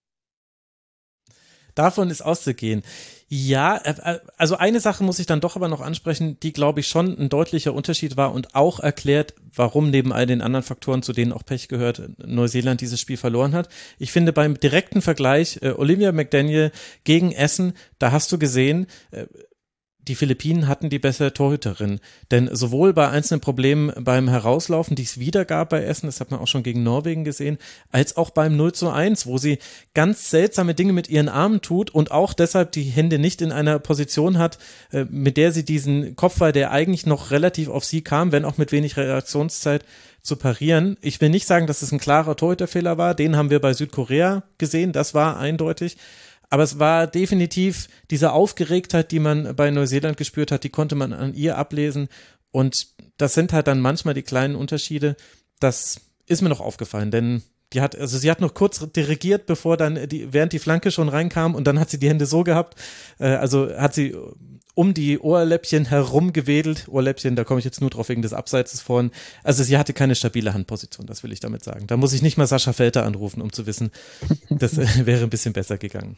Davon ist auszugehen. Ja, also eine Sache muss ich dann doch aber noch ansprechen, die, glaube ich, schon ein deutlicher Unterschied war und auch erklärt, warum neben all den anderen Faktoren, zu denen auch Pech gehört, Neuseeland dieses Spiel verloren hat. Ich finde, beim direkten Vergleich äh, Olivia McDaniel gegen Essen, da hast du gesehen, äh, die Philippinen hatten die bessere Torhüterin, denn sowohl bei einzelnen Problemen beim Herauslaufen, die es wieder gab bei Essen, das hat man auch schon gegen Norwegen gesehen, als auch beim null zu eins, wo sie ganz seltsame Dinge mit ihren Armen tut und auch deshalb die Hände nicht in einer Position hat, mit der sie diesen Kopfball, der eigentlich noch relativ auf sie kam, wenn auch mit wenig Reaktionszeit, zu parieren. Ich will nicht sagen, dass es ein klarer Torhüterfehler war, den haben wir bei Südkorea gesehen, das war eindeutig. Aber es war definitiv diese Aufgeregtheit, die man bei Neuseeland gespürt hat, die konnte man an ihr ablesen. Und das sind halt dann manchmal die kleinen Unterschiede. Das ist mir noch aufgefallen, denn die hat, also sie hat noch kurz dirigiert, bevor dann die, während die Flanke schon reinkam und dann hat sie die Hände so gehabt. Äh, also hat sie um die Ohrläppchen herum gewedelt. Ohrläppchen, da komme ich jetzt nur drauf wegen des Abseitses vorhin. Also sie hatte keine stabile Handposition, das will ich damit sagen. Da muss ich nicht mal Sascha Felter anrufen, um zu wissen, das äh, wäre ein bisschen besser gegangen.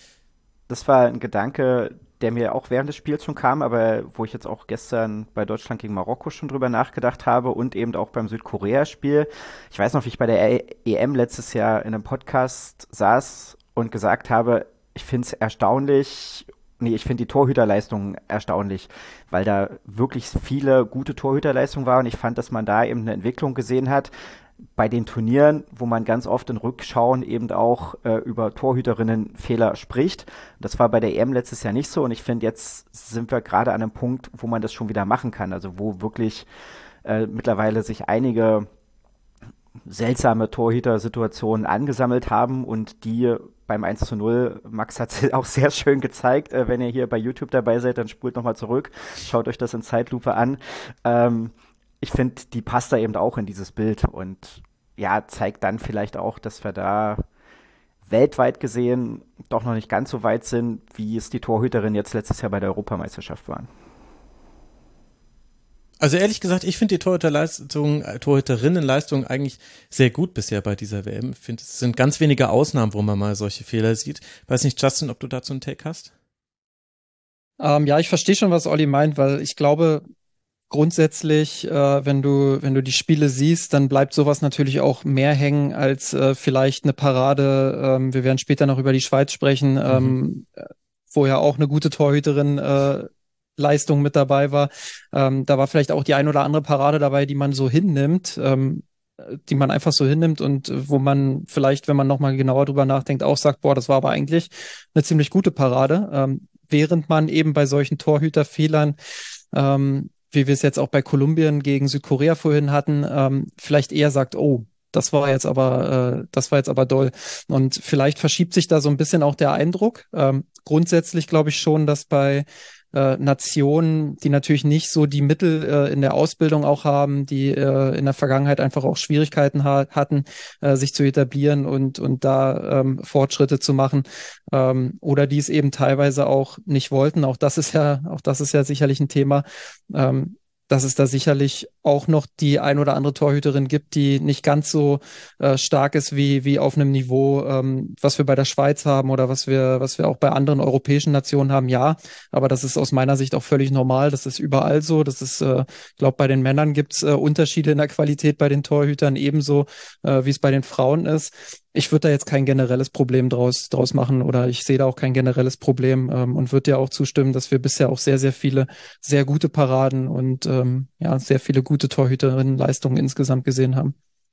Das war ein Gedanke, der mir auch während des Spiels schon kam, aber wo ich jetzt auch gestern bei Deutschland gegen Marokko schon drüber nachgedacht habe und eben auch beim Südkorea-Spiel. Ich weiß noch, wie ich bei der E M letztes Jahr in einem Podcast saß und gesagt habe, ich finde es erstaunlich, nee, ich finde die Torhüterleistung erstaunlich, weil da wirklich viele gute Torhüterleistungen waren und ich fand, dass man da eben eine Entwicklung gesehen hat, bei den Turnieren, wo man ganz oft in Rückschauen eben auch äh, über Torhüterinnenfehler spricht. Das war bei der E M letztes Jahr nicht so und ich finde, jetzt sind wir gerade an einem Punkt, wo man das schon wieder machen kann, also wo wirklich äh, mittlerweile sich einige seltsame Torhüter-Situationen angesammelt haben und die beim eins zu null, Max hat es auch sehr schön gezeigt, äh, wenn ihr hier bei YouTube dabei seid, dann spult nochmal zurück, schaut euch das in Zeitlupe an. Ähm, Ich finde, die passt da eben auch in dieses Bild und ja, zeigt dann vielleicht auch, dass wir da weltweit gesehen doch noch nicht ganz so weit sind, wie es die Torhüterinnen jetzt letztes Jahr bei der Europameisterschaft waren. Also ehrlich gesagt, ich finde die Torhüterleistung, Torhüterinnenleistung eigentlich sehr gut bisher bei dieser W M. Ich finde, es sind ganz wenige Ausnahmen, wo man mal solche Fehler sieht. Weiß nicht, Justin, ob du dazu einen Take hast? Ähm, ja, ich verstehe schon, was Olli meint, weil ich glaube, grundsätzlich, äh, wenn du wenn du die Spiele siehst, dann bleibt sowas natürlich auch mehr hängen als äh, vielleicht eine Parade. Ähm, wir werden später noch über die Schweiz sprechen, mhm. ähm, wo ja auch eine gute Torhüterin äh, Leistung mit dabei war. Ähm, da war vielleicht auch die ein oder andere Parade dabei, die man so hinnimmt, ähm, die man einfach so hinnimmt und wo man vielleicht, wenn man nochmal genauer drüber nachdenkt, auch sagt, boah, das war aber eigentlich eine ziemlich gute Parade. Ähm, während man eben bei solchen Torhüterfehlern ähm, wie wir es jetzt auch bei Kolumbien gegen Südkorea vorhin hatten, ähm, vielleicht eher sagt, oh, das war jetzt aber, äh, das war jetzt aber doll. Und vielleicht verschiebt sich da so ein bisschen auch der Eindruck. Ähm, grundsätzlich glaube ich schon, dass bei äh, Nationen, die natürlich nicht so die Mittel äh, in der Ausbildung auch haben, die äh, in der Vergangenheit einfach auch Schwierigkeiten ha- hatten, äh, sich zu etablieren und und da ähm, Fortschritte zu machen, ähm, oder die es eben teilweise auch nicht wollten. Auch das ist ja, auch das ist ja sicherlich ein Thema, ähm, dass es da sicherlich auch noch die ein oder andere Torhüterin gibt, die nicht ganz so äh, stark ist wie, wie auf einem Niveau, ähm, was wir bei der Schweiz haben oder was wir, was wir auch bei anderen europäischen Nationen haben, ja. Aber das ist aus meiner Sicht auch völlig normal. Das ist überall so. Das ist, äh, ich glaube, bei den Männern gibt's äh, Unterschiede in der Qualität bei den Torhütern ebenso, äh, wie es bei den Frauen ist. Ich würde da jetzt kein generelles Problem draus, draus machen oder ich sehe da auch kein generelles Problem ähm, und würde dir auch zustimmen, dass wir bisher auch sehr, sehr viele sehr gute Paraden und ähm, ja, sehr viele gute Torhüterinnenleistungen insgesamt gesehen haben.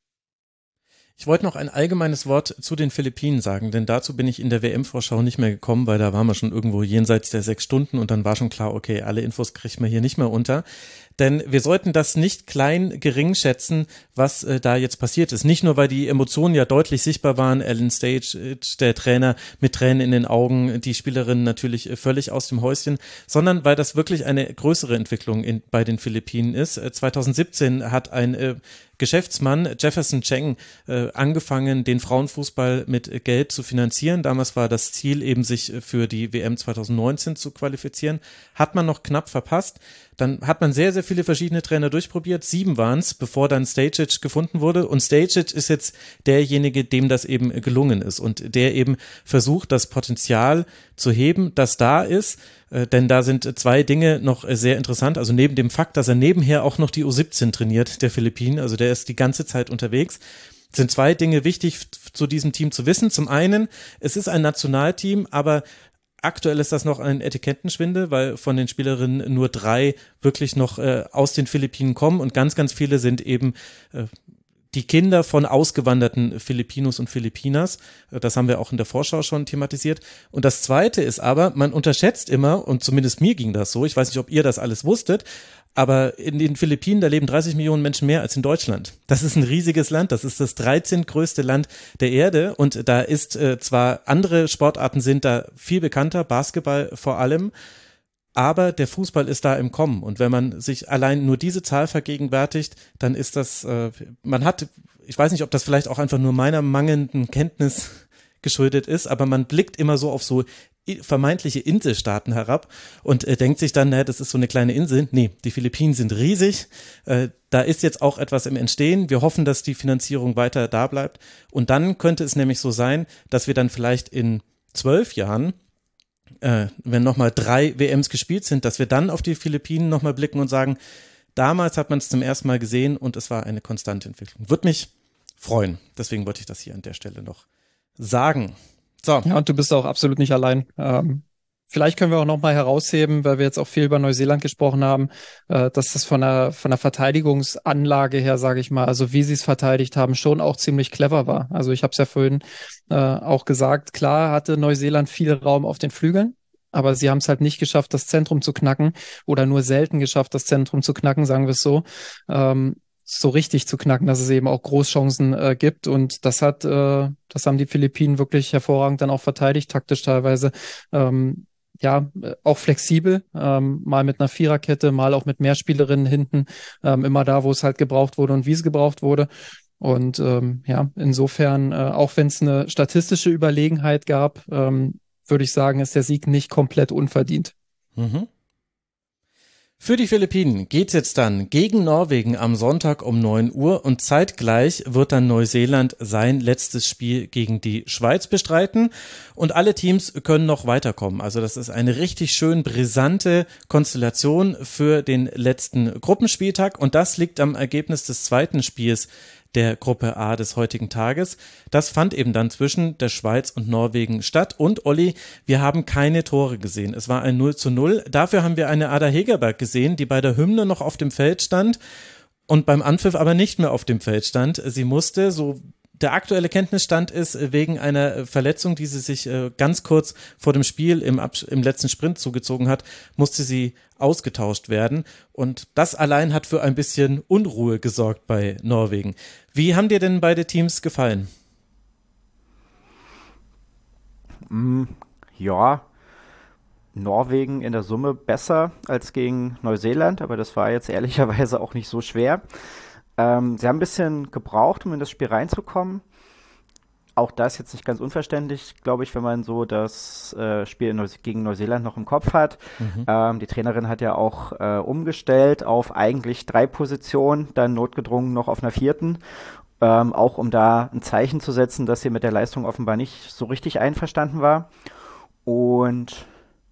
Ich wollte noch ein allgemeines Wort zu den Philippinen sagen, denn dazu bin ich in der W M-Vorschau nicht mehr gekommen, weil da waren wir schon irgendwo jenseits der sechs Stunden und dann war schon klar, okay, alle Infos kriegt man hier nicht mehr unter. Denn wir sollten das nicht klein gering schätzen, was äh, da jetzt passiert ist. Nicht nur, weil die Emotionen ja deutlich sichtbar waren, Alan Stage, der Trainer mit Tränen in den Augen, die Spielerin natürlich äh, völlig aus dem Häuschen, sondern weil das wirklich eine größere Entwicklung in, bei den Philippinen ist. Äh, zwanzig siebzehn hat ein äh, Geschäftsmann, Jefferson Cheng, äh, angefangen, den Frauenfußball mit Geld zu finanzieren. Damals war das Ziel eben, sich für die W M zwanzig neunzehn zu qualifizieren. Hat man noch knapp verpasst. Dann hat man sehr, sehr viele verschiedene Trainer durchprobiert. Sieben waren es, bevor dann Stajic gefunden wurde. Und Stajic ist jetzt derjenige, dem das eben gelungen ist und der eben versucht, das Potenzial zu heben, das da ist. Äh, denn da sind zwei Dinge noch äh, sehr interessant. Also neben dem Fakt, dass er nebenher auch noch die U siebzehn trainiert, der Philippinen. Also der ist die ganze Zeit unterwegs. Sind zwei Dinge wichtig f- zu diesem Team zu wissen. Zum einen, es ist ein Nationalteam, aber aktuell ist das noch ein Etikettenschwindel, weil von den Spielerinnen nur drei wirklich noch äh, aus den Philippinen kommen und ganz, ganz viele sind eben äh, die Kinder von ausgewanderten Filipinos und Filipinas. Das haben wir auch in der Vorschau schon thematisiert. Und das Zweite ist aber, man unterschätzt immer, und zumindest mir ging das so, ich weiß nicht, ob ihr das alles wusstet, aber in den Philippinen, da leben dreißig Millionen Menschen mehr als in Deutschland. Das ist ein riesiges Land, das ist das dreizehnte Land der Erde und da ist äh, zwar andere Sportarten sind da viel bekannter, Basketball vor allem, aber der Fußball ist da im Kommen und wenn man sich allein nur diese Zahl vergegenwärtigt, dann ist das, äh, man hat, ich weiß nicht, ob das vielleicht auch einfach nur meiner mangelnden Kenntnis geschuldet ist, aber man blickt immer so auf so vermeintliche Inselstaaten herab und äh, denkt sich dann, naja, das ist so eine kleine Insel. Nee, die Philippinen sind riesig. Äh, da ist jetzt auch etwas im Entstehen. Wir hoffen, dass die Finanzierung weiter da bleibt. Und dann könnte es nämlich so sein, dass wir dann vielleicht in zwölf Jahren, äh, wenn nochmal drei W Ms gespielt sind, dass wir dann auf die Philippinen nochmal blicken und sagen, damals hat man es zum ersten Mal gesehen und es war eine konstante Entwicklung. Würde mich freuen. Deswegen wollte ich das hier an der Stelle noch sagen. So. Ja, und du bist auch absolut nicht allein. Ähm, vielleicht können wir auch nochmal herausheben, weil wir jetzt auch viel über Neuseeland gesprochen haben, äh, dass das von der, von der Verteidigungsanlage her, sage ich mal, also wie sie es verteidigt haben, schon auch ziemlich clever war. Also ich habe es ja vorhin äh, auch gesagt, klar hatte Neuseeland viel Raum auf den Flügeln, aber sie haben es halt nicht geschafft, das Zentrum zu knacken oder nur selten geschafft, das Zentrum zu knacken, sagen wir es so. Ähm, so richtig zu knacken, dass es eben auch Großchancen äh, gibt und das hat, äh, das haben die Philippinen wirklich hervorragend dann auch verteidigt, taktisch teilweise, ähm, ja, äh, auch flexibel, ähm, mal mit einer Viererkette, mal auch mit mehr Spielerinnen hinten, ähm, immer da, wo es halt gebraucht wurde und wie es gebraucht wurde und ähm, ja, insofern, äh, auch wenn es eine statistische Überlegenheit gab, ähm, würde ich sagen, ist der Sieg nicht komplett unverdient. Mhm. Für die Philippinen geht's jetzt dann gegen Norwegen am Sonntag um neun Uhr und zeitgleich wird dann Neuseeland sein letztes Spiel gegen die Schweiz bestreiten und alle Teams können noch weiterkommen. Also das ist eine richtig schön brisante Konstellation für den letzten Gruppenspieltag und das liegt am Ergebnis des zweiten Spiels der Gruppe A des heutigen Tages. Das fand eben dann zwischen der Schweiz und Norwegen statt. Und Olli, wir haben keine Tore gesehen. Es war ein null zu null. Dafür haben wir eine Ada Hegerberg gesehen, die bei der Hymne noch auf dem Feld stand und beim Anpfiff aber nicht mehr auf dem Feld stand. Sie musste, so der aktuelle Kenntnisstand ist, wegen einer Verletzung, die sie sich ganz kurz vor dem Spiel im, Abs- im letzten Sprint zugezogen hat, musste sie ausgetauscht werden. Und das allein hat für ein bisschen Unruhe gesorgt bei Norwegen. Wie haben dir denn beide Teams gefallen? Mm, ja, Norwegen in der Summe besser als gegen Neuseeland, aber das war jetzt ehrlicherweise auch nicht so schwer. Ähm, sie haben ein bisschen gebraucht, um in das Spiel reinzukommen. auch das jetzt nicht ganz unverständlich, glaube ich, wenn man so das äh, Spiel in Neuse- gegen Neuseeland noch im Kopf hat. Mhm. Ähm, die Trainerin hat ja auch äh, umgestellt auf eigentlich drei Positionen, dann notgedrungen noch auf einer vierten, ähm, auch um da ein Zeichen zu setzen, dass sie mit der Leistung offenbar nicht so richtig einverstanden war. Und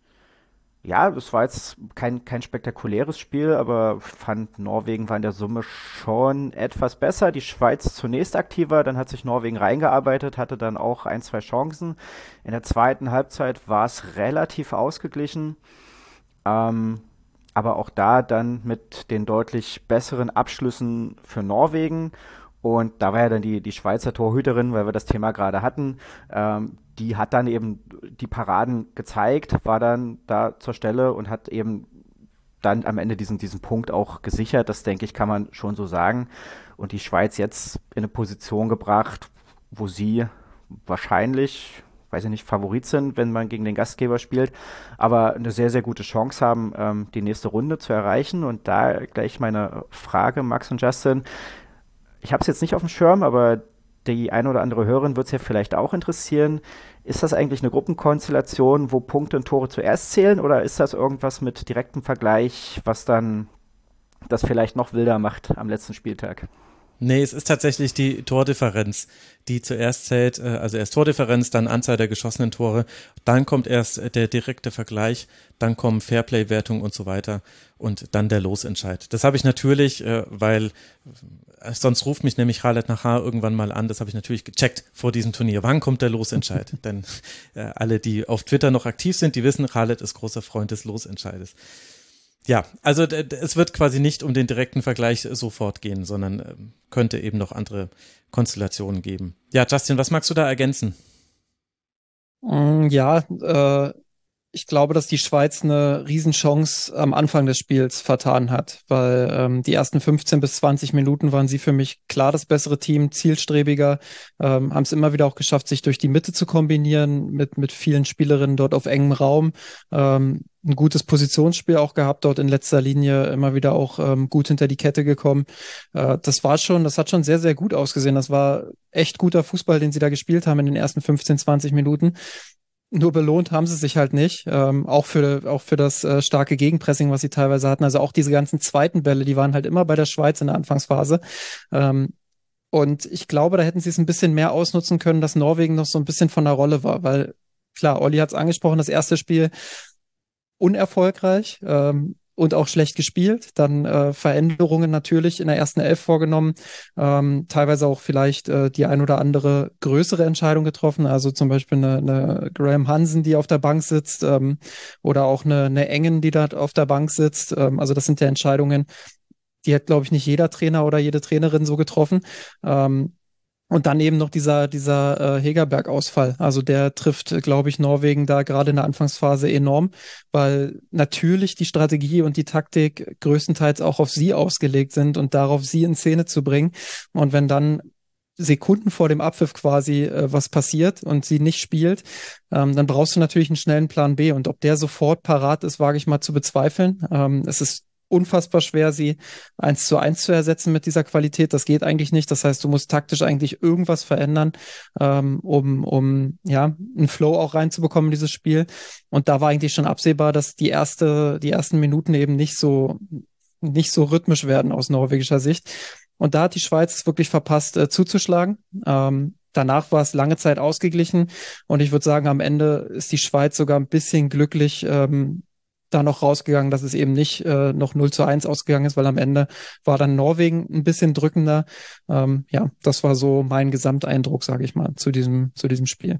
ja, das war jetzt kein, kein spektakuläres Spiel, aber ich fand, Norwegen war in der Summe schon etwas besser. Die Schweiz zunächst aktiver, dann hat sich Norwegen reingearbeitet, hatte dann auch ein, zwei Chancen. In der zweiten Halbzeit war es relativ ausgeglichen, ähm, aber auch da dann mit den deutlich besseren Abschlüssen für Norwegen. Und da war ja dann die, die Schweizer Torhüterin, weil wir das Thema gerade hatten, ähm, die hat dann eben die Paraden gezeigt, war dann da zur Stelle und hat eben dann am Ende diesen, diesen Punkt auch gesichert. Das, denke ich, kann man schon so sagen. Und die Schweiz jetzt in eine Position gebracht, wo sie wahrscheinlich, weiß ich nicht, Favorit sind, wenn man gegen den Gastgeber spielt, aber eine sehr, sehr gute Chance haben, ähm, die nächste Runde zu erreichen. Und da gleich meine Frage, Max und Justin. Ich habe es jetzt nicht auf dem Schirm, aber die eine oder andere Hörerin wird es ja vielleicht auch interessieren. Ist das eigentlich eine Gruppenkonstellation, wo Punkte und Tore zuerst zählen, oder ist das irgendwas mit direktem Vergleich, was dann das vielleicht noch wilder macht am letzten Spieltag? Nee, es ist tatsächlich die Tordifferenz, die zuerst zählt, also erst Tordifferenz, dann Anzahl der geschossenen Tore, dann kommt erst der direkte Vergleich, dann kommen Fairplay-Wertung und so weiter und dann der Losentscheid. Das habe ich natürlich, weil sonst ruft mich nämlich Khaled Nachar irgendwann mal an, das habe ich natürlich gecheckt vor diesem Turnier. Wann kommt der Losentscheid? Denn äh, alle, die auf Twitter noch aktiv sind, die wissen, Khaled ist großer Freund des Losentscheides. Ja, also d- d- es wird quasi nicht um den direkten Vergleich sofort gehen, sondern äh, könnte eben noch andere Konstellationen geben. Ja, Justin, was magst du da ergänzen? Mm, Ja, äh, ich glaube, dass die Schweiz eine Riesenchance am Anfang des Spiels vertan hat, weil ähm, die ersten fünfzehn bis zwanzig Minuten waren sie für mich klar das bessere Team, zielstrebiger, ähm, haben es immer wieder auch geschafft, sich durch die Mitte zu kombinieren mit, mit vielen Spielerinnen dort auf engem Raum. Ähm, ein gutes Positionsspiel auch gehabt, dort in letzter Linie immer wieder auch ähm, gut hinter die Kette gekommen. Äh, das war schon, das hat schon sehr, sehr gut ausgesehen. Das war echt guter Fußball, den sie da gespielt haben in den ersten fünfzehn, zwanzig Minuten. Nur belohnt haben sie sich halt nicht, ähm, auch für auch für das äh, starke Gegenpressing, was sie teilweise hatten. Also auch diese ganzen zweiten Bälle, die waren halt immer bei der Schweiz in der Anfangsphase. Ähm, und ich glaube, da hätten sie es ein bisschen mehr ausnutzen können, dass Norwegen noch so ein bisschen von der Rolle war, weil klar, Olli hat es angesprochen, das erste Spiel unerfolgreich ähm, und auch schlecht gespielt. Dann äh, Veränderungen natürlich in der ersten Elf vorgenommen, ähm, teilweise auch vielleicht äh, die ein oder andere größere Entscheidung getroffen, also zum Beispiel eine, eine Graham Hansen, die auf der Bank sitzt, ähm, oder auch eine, eine Engen, die da auf der Bank sitzt. Ähm, also das sind ja Entscheidungen, die hat, glaube ich, nicht jeder Trainer oder jede Trainerin so getroffen. Ähm, Und dann eben noch dieser, dieser äh, Hegerberg-Ausfall. Also der trifft, glaube ich, Norwegen da gerade in der Anfangsphase enorm, weil natürlich die Strategie und die Taktik größtenteils auch auf sie ausgelegt sind und darauf, sie in Szene zu bringen. Und wenn dann Sekunden vor dem Abpfiff quasi äh, was passiert und sie nicht spielt, ähm, dann brauchst du natürlich einen schnellen Plan B. Und ob der sofort parat ist, wage ich mal zu bezweifeln. Ähm, es ist unfassbar schwer, sie eins zu eins zu ersetzen mit dieser Qualität. Das geht eigentlich nicht. Das heißt, du musst taktisch eigentlich irgendwas verändern, ähm, um, um ja, einen Flow auch reinzubekommen in dieses Spiel. Und da war eigentlich schon absehbar, dass die erste, die ersten Minuten eben nicht so, nicht so rhythmisch werden aus norwegischer Sicht. Und da hat die Schweiz es wirklich verpasst, äh, zuzuschlagen. Ähm, Danach war es lange Zeit ausgeglichen. Und ich würde sagen, am Ende ist die Schweiz sogar ein bisschen glücklich, ähm, da noch rausgegangen, dass es eben nicht äh, noch null zu eins ausgegangen ist, weil am Ende war dann Norwegen ein bisschen drückender. Ähm, ja, das war so mein Gesamteindruck, sage ich mal, zu diesem, zu diesem Spiel.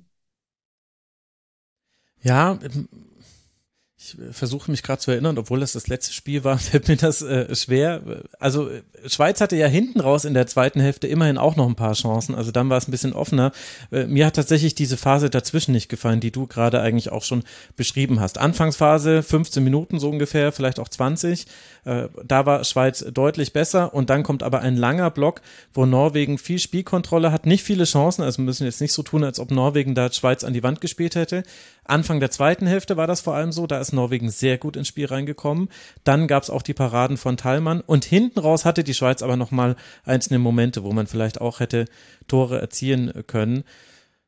Ja, ich versuche mich gerade zu erinnern, obwohl das das letzte Spiel war, fällt mir das äh, schwer. Also Schweiz hatte ja hinten raus in der zweiten Hälfte immerhin auch noch ein paar Chancen, also dann war es ein bisschen offener. Äh, mir hat tatsächlich diese Phase dazwischen nicht gefallen, die du gerade eigentlich auch schon beschrieben hast. Anfangsphase fünfzehn Minuten so ungefähr, vielleicht auch zwanzig. Äh, da war Schweiz deutlich besser und dann kommt aber ein langer Block, wo Norwegen viel Spielkontrolle hat, nicht viele Chancen, also müssen jetzt nicht so tun, als ob Norwegen da Schweiz an die Wand gespielt hätte. Anfang der zweiten Hälfte war das vor allem so, da ist Norwegen sehr gut ins Spiel reingekommen. Dann gab es auch die Paraden von Thalmann und hinten raus hatte die Schweiz aber nochmal einzelne Momente, wo man vielleicht auch hätte Tore erzielen können.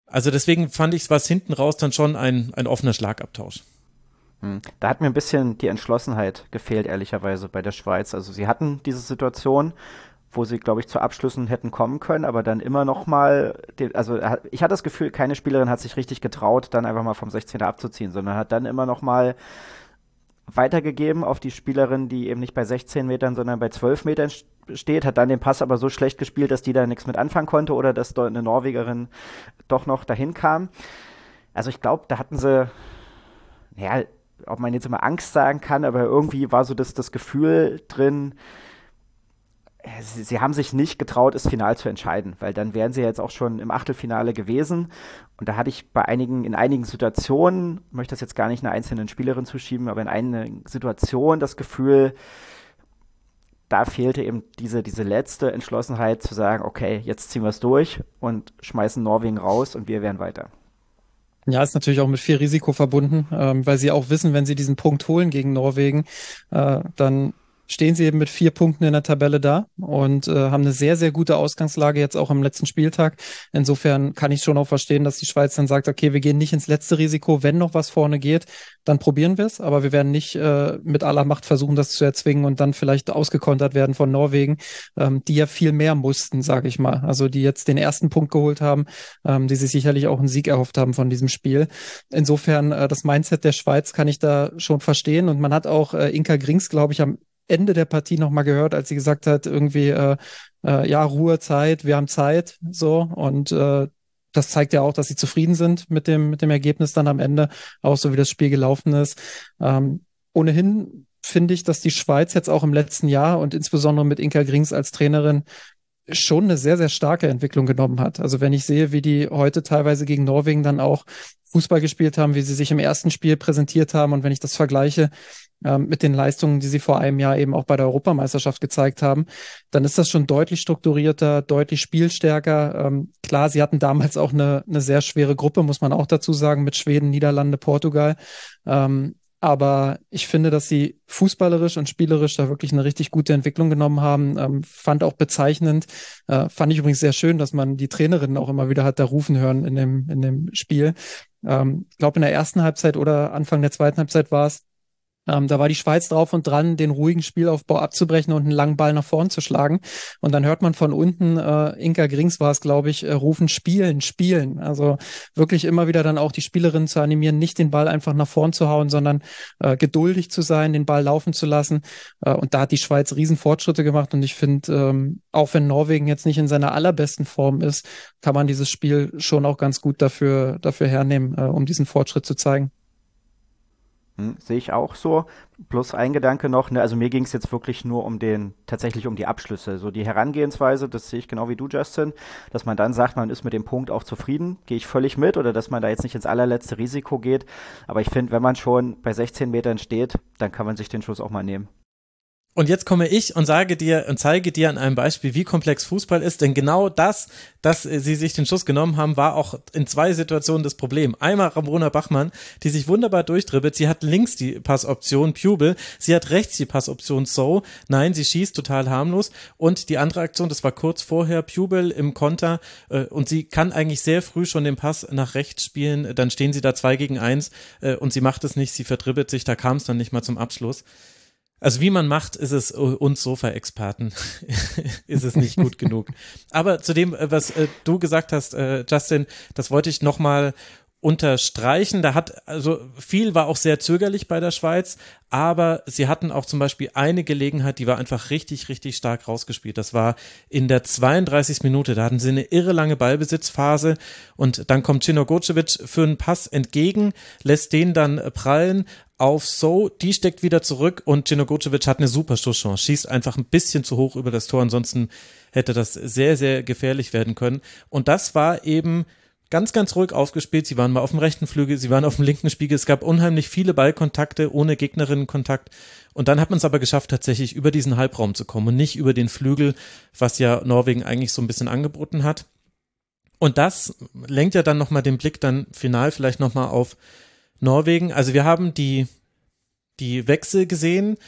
Also deswegen fand ich es was hinten raus dann schon ein, ein offener Schlagabtausch. Hm. Da hat mir ein bisschen die Entschlossenheit gefehlt, ehrlicherweise, bei der Schweiz. Also sie hatten diese Situation, wo sie, glaube ich, zu Abschlüssen hätten kommen können, aber dann immer noch mal, also ich hatte das Gefühl, keine Spielerin hat sich richtig getraut, dann einfach mal vom sechzehner abzuziehen, sondern hat dann immer noch mal weitergegeben auf die Spielerin, die eben nicht bei sechzehn Metern, sondern bei zwölf Metern steht, hat dann den Pass aber so schlecht gespielt, dass die da nichts mit anfangen konnte oder dass dort eine Norwegerin doch noch dahin kam. Also ich glaube, da hatten sie, ja, ob man jetzt immer Angst sagen kann, aber irgendwie war so das, das Gefühl drin, Sie, sie haben sich nicht getraut, das Final zu entscheiden, weil dann wären sie jetzt auch schon im Achtelfinale gewesen. Und da hatte ich bei einigen, in einigen Situationen, möchte das jetzt gar nicht einer einzelnen Spielerin zuschieben, aber in einer Situation das Gefühl, da fehlte eben diese, diese letzte Entschlossenheit zu sagen, okay, jetzt ziehen wir es durch und schmeißen Norwegen raus und wir wären weiter. Ja, ist natürlich auch mit viel Risiko verbunden, ähm, weil sie auch wissen, wenn sie diesen Punkt holen gegen Norwegen, äh, dann stehen sie eben mit vier Punkten in der Tabelle da und äh, haben eine sehr, sehr gute Ausgangslage jetzt auch am letzten Spieltag. Insofern kann ich schon auch verstehen, dass die Schweiz dann sagt, okay, wir gehen nicht ins letzte Risiko. Wenn noch was vorne geht, dann probieren wir es. Aber wir werden nicht äh, mit aller Macht versuchen, das zu erzwingen und dann vielleicht ausgekontert werden von Norwegen, ähm, die ja viel mehr mussten, sage ich mal. Also die jetzt den ersten Punkt geholt haben, ähm, die sich sicherlich auch einen Sieg erhofft haben von diesem Spiel. Insofern äh, das Mindset der Schweiz kann ich da schon verstehen. Und man hat auch äh, Inka Grings, glaube ich, am Ende der Partie nochmal gehört, als sie gesagt hat, irgendwie, äh, äh, ja, Ruhezeit, wir haben Zeit, so, und äh, das zeigt ja auch, dass sie zufrieden sind mit dem, mit dem Ergebnis dann am Ende, auch so wie das Spiel gelaufen ist. Ähm, ohnehin finde ich, dass die Schweiz jetzt auch im letzten Jahr und insbesondere mit Inka Grings als Trainerin schon eine sehr, sehr starke Entwicklung genommen hat. Also wenn ich sehe, wie die heute teilweise gegen Norwegen dann auch Fußball gespielt haben, wie sie sich im ersten Spiel präsentiert haben und wenn ich das vergleiche ähm, mit den Leistungen, die sie vor einem Jahr eben auch bei der Europameisterschaft gezeigt haben, dann ist das schon deutlich strukturierter, deutlich spielstärker. Ähm, klar, sie hatten damals auch eine, eine sehr schwere Gruppe, muss man auch dazu sagen, mit Schweden, Niederlande, Portugal. Ähm, Aber ich finde, dass sie fußballerisch und spielerisch da wirklich eine richtig gute Entwicklung genommen haben. Ähm, fand auch bezeichnend. Äh, fand ich übrigens sehr schön, dass man die Trainerin auch immer wieder hat da rufen hören in dem, in dem Spiel. Ähm, ich glaube, in der ersten Halbzeit oder Anfang der zweiten Halbzeit war es, Ähm, da war die Schweiz drauf und dran, den ruhigen Spielaufbau abzubrechen und einen langen Ball nach vorn zu schlagen. Und dann hört man von unten, äh, Inka Grings war es, glaube ich, äh, rufen, spielen, spielen. Also wirklich immer wieder dann auch die Spielerinnen zu animieren, nicht den Ball einfach nach vorn zu hauen, sondern äh, geduldig zu sein, den Ball laufen zu lassen. Äh, und da hat die Schweiz riesen Fortschritte gemacht. Und ich finde, ähm, auch wenn Norwegen jetzt nicht in seiner allerbesten Form ist, kann man dieses Spiel schon auch ganz gut dafür, dafür hernehmen, äh, um diesen Fortschritt zu zeigen. Hm, sehe ich auch so. Plus ein Gedanke noch, ne, also mir ging es jetzt wirklich nur um den, tatsächlich um die Abschlüsse. So die Herangehensweise, das sehe ich genau wie du, Justin, dass man dann sagt, man ist mit dem Punkt auch zufrieden, gehe ich völlig mit, oder dass man da jetzt nicht ins allerletzte Risiko geht. Aber ich finde, wenn man schon bei sechzehn Metern steht, dann kann man sich den Schuss auch mal nehmen. Und jetzt komme ich und sage dir und zeige dir an einem Beispiel, wie komplex Fußball ist, denn genau das, dass sie sich den Schuss genommen haben, war auch in zwei Situationen das Problem. Einmal Ramona Bachmann, die sich wunderbar durchdribbelt, sie hat links die Passoption Pubel, sie hat rechts die Passoption So, nein, sie schießt total harmlos, und die andere Aktion, das war kurz vorher, Pubel im Konter, äh, und sie kann eigentlich sehr früh schon den Pass nach rechts spielen, dann stehen sie da zwei gegen eins, äh, und sie macht es nicht, sie verdribbelt sich, da kam es dann nicht mal zum Abschluss. Also wie man macht, ist es uns Sofa-Experten, ist es nicht gut genug. Aber zu dem, was äh, du gesagt hast, äh, Justin, das wollte ich nochmal unterstreichen. Da hat, also viel war auch sehr zögerlich bei der Schweiz, aber sie hatten auch zum Beispiel eine Gelegenheit, die war einfach richtig, richtig stark rausgespielt. Das war in der zweiunddreißigsten Minute, da hatten sie eine irre lange Ballbesitzphase und dann kommt Cinogocevic für einen Pass entgegen, lässt den dann prallen auf So, die steckt wieder zurück und Cinogocevic hat eine super Schusschance, schießt einfach ein bisschen zu hoch über das Tor, ansonsten hätte das sehr, sehr gefährlich werden können. Und das war eben ganz, ganz ruhig aufgespielt. Sie waren mal auf dem rechten Flügel, sie waren auf dem linken Spiegel. Es gab unheimlich viele Ballkontakte ohne Gegnerinnenkontakt. Und dann hat man es aber geschafft, tatsächlich über diesen Halbraum zu kommen und nicht über den Flügel, was ja Norwegen eigentlich so ein bisschen angeboten hat. Und das lenkt ja dann nochmal den Blick dann final vielleicht nochmal auf Norwegen. Also wir haben die, die Wechsel gesehen.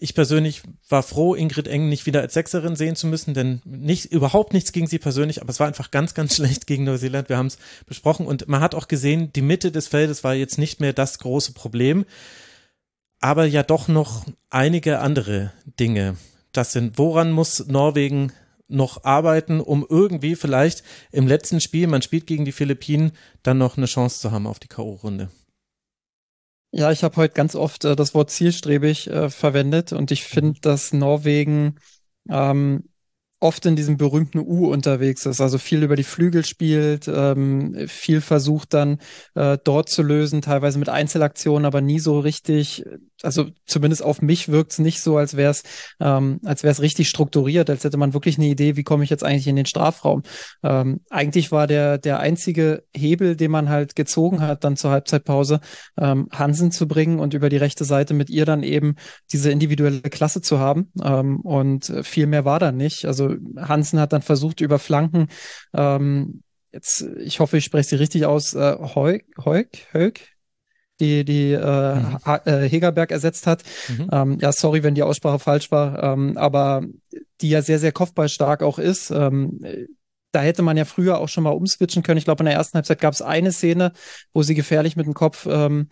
Ich persönlich war froh, Ingrid Eng nicht wieder als Sechserin sehen zu müssen, denn nicht, überhaupt nichts gegen sie persönlich, aber es war einfach ganz, ganz schlecht gegen Neuseeland. Wir haben es besprochen und man hat auch gesehen, die Mitte des Feldes war jetzt nicht mehr das große Problem, aber ja doch noch einige andere Dinge. Das sind, woran muss Norwegen noch arbeiten, um irgendwie vielleicht im letzten Spiel, man spielt gegen die Philippinen, dann noch eine Chance zu haben auf die K O-Runde? Ja, ich habe heute ganz oft äh, das Wort zielstrebig äh, verwendet und ich finde, dass Norwegen ähm, oft in diesem berühmten U unterwegs ist, also viel über die Flügel spielt, ähm, viel versucht dann äh, dort zu lösen, teilweise mit Einzelaktionen, aber nie so richtig, also zumindest auf mich wirkt es nicht so, als wäre es ähm, als wäre es richtig strukturiert, als hätte man wirklich eine Idee, wie komme ich jetzt eigentlich in den Strafraum. Ähm, eigentlich war der der einzige Hebel, den man halt gezogen hat, dann zur Halbzeitpause, ähm, Hansen zu bringen und über die rechte Seite mit ihr dann eben diese individuelle Klasse zu haben. Ähm, und viel mehr war da nicht. Also Hansen hat dann versucht über Flanken, ähm, jetzt, ich hoffe, ich spreche sie richtig aus, äh, Heuk, Heuk, Heuk, die, die äh, Mhm. Ha- äh, Hegerberg ersetzt hat. Mhm. Ähm, ja, sorry, wenn die Aussprache falsch war, ähm, aber die ja sehr, sehr kopfballstark auch ist. Ähm, da hätte man ja früher auch schon mal umswitchen können. Ich glaube, in der ersten Halbzeit gab es eine Szene, wo sie gefährlich mit dem Kopf ähm,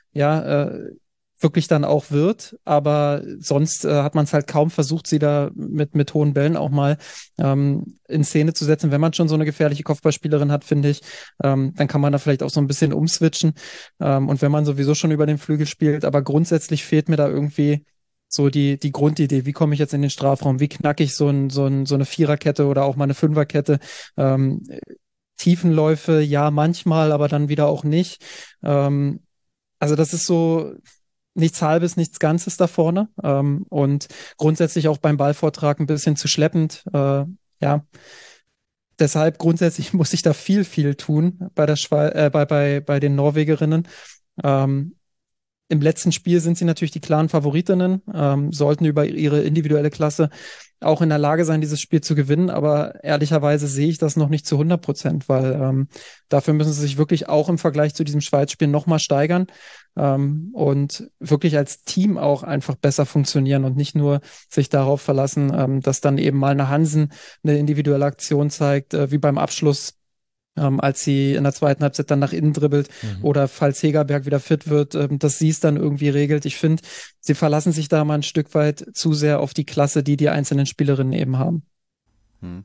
ja, äh, wirklich dann auch wird, aber sonst äh, hat man es halt kaum versucht, sie da mit, mit hohen Bällen auch mal ähm, in Szene zu setzen. Wenn man schon so eine gefährliche Kopfballspielerin hat, finde ich, ähm, dann kann man da vielleicht auch so ein bisschen umswitchen. Ähm, und wenn man sowieso schon über den Flügel spielt, aber grundsätzlich fehlt mir da irgendwie so die, die Grundidee, wie komme ich jetzt in den Strafraum, wie knacke ich so, ein, so, ein, so eine Viererkette oder auch mal eine Fünferkette. Ähm, Tiefenläufe, ja, manchmal, aber dann wieder auch nicht. Ähm, also das ist so nichts Halbes, nichts Ganzes da vorne. Ähm, und grundsätzlich auch beim Ballvortrag ein bisschen zu schleppend. Äh, ja, deshalb grundsätzlich muss ich da viel, viel tun bei der Schwe äh, bei, bei, bei den Norwegerinnen. Ähm, Im letzten Spiel sind sie natürlich die klaren Favoritinnen, ähm, sollten über ihre individuelle Klasse auch in der Lage sein, dieses Spiel zu gewinnen. Aber ehrlicherweise sehe ich das noch nicht zu hundert Prozent, weil ähm, dafür müssen sie sich wirklich auch im Vergleich zu diesem Schweiz-Spiel nochmal steigern ähm, und wirklich als Team auch einfach besser funktionieren und nicht nur sich darauf verlassen, ähm, dass dann eben mal eine Hansen eine individuelle Aktion zeigt, äh, wie beim Abschluss, ähm, als sie in der zweiten Halbzeit dann nach innen dribbelt Mhm. oder falls Hegerberg wieder fit wird, ähm, dass sie es dann irgendwie regelt. Ich finde, sie verlassen sich da mal ein Stück weit zu sehr auf die Klasse, die die einzelnen Spielerinnen eben haben. Hm.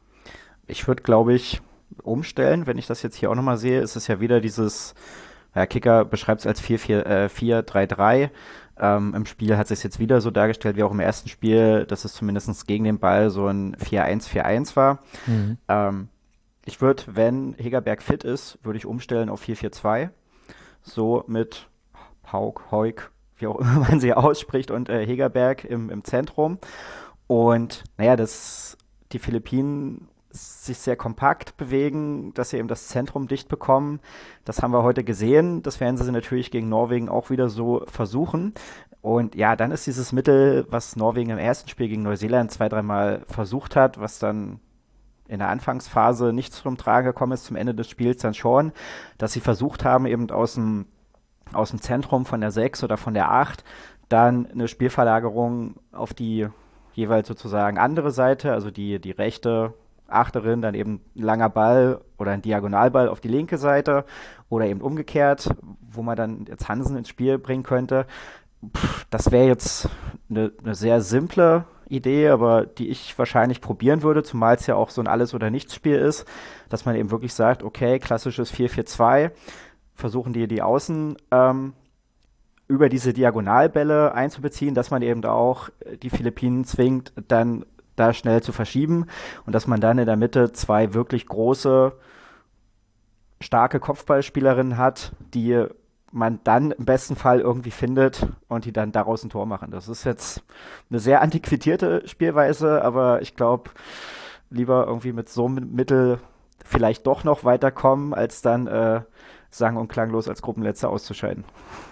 Ich würde, glaube ich, umstellen, wenn ich das jetzt hier auch nochmal sehe, ist es ja wieder dieses, ja, Kicker beschreibt es als vier drei drei. Ähm, Im Spiel hat es sich jetzt wieder so dargestellt, wie auch im ersten Spiel, dass es zumindest gegen den Ball so ein vier eins vier eins war. Mhm. Ähm, ich würde, wenn Hegerberg fit ist, würde ich umstellen auf vier vier zwei. So mit Hauk, Heuk, wie auch immer man sie ausspricht, und äh, Hegerberg im, im Zentrum. Und naja, dass die Philippinen sich sehr kompakt bewegen, dass sie eben das Zentrum dicht bekommen. Das haben wir heute gesehen. Das werden sie natürlich gegen Norwegen auch wieder so versuchen. Und ja, dann ist dieses Mittel, was Norwegen im ersten Spiel gegen Neuseeland zwei, dreimal versucht hat, was dann in der Anfangsphase nicht zum Tragen gekommen ist, zum Ende des Spiels dann schon, dass sie versucht haben, eben aus dem, aus dem Zentrum von der sechs oder von der acht dann eine Spielverlagerung auf die jeweils sozusagen andere Seite, also die, die rechte Achterin, dann eben ein langer Ball oder ein Diagonalball auf die linke Seite oder eben umgekehrt, wo man dann jetzt Hansen ins Spiel bringen könnte. Pff, das wäre jetzt eine, eine sehr simple Idee, aber die ich wahrscheinlich probieren würde, zumal es ja auch so ein Alles-oder-Nichts-Spiel ist, dass man eben wirklich sagt, okay, klassisches vier vier zwei, versuchen die die Außen ähm, über diese Diagonalbälle einzubeziehen, dass man eben auch die Philippinen zwingt, dann da schnell zu verschieben und dass man dann in der Mitte zwei wirklich große, starke Kopfballspielerinnen hat, die man dann im besten Fall irgendwie findet und die dann daraus ein Tor machen. Das ist jetzt eine sehr antiquierte Spielweise, aber ich glaube, lieber irgendwie mit so einem Mittel vielleicht doch noch weiterkommen, als dann äh, sang- und klanglos als Gruppenletzter auszuscheiden.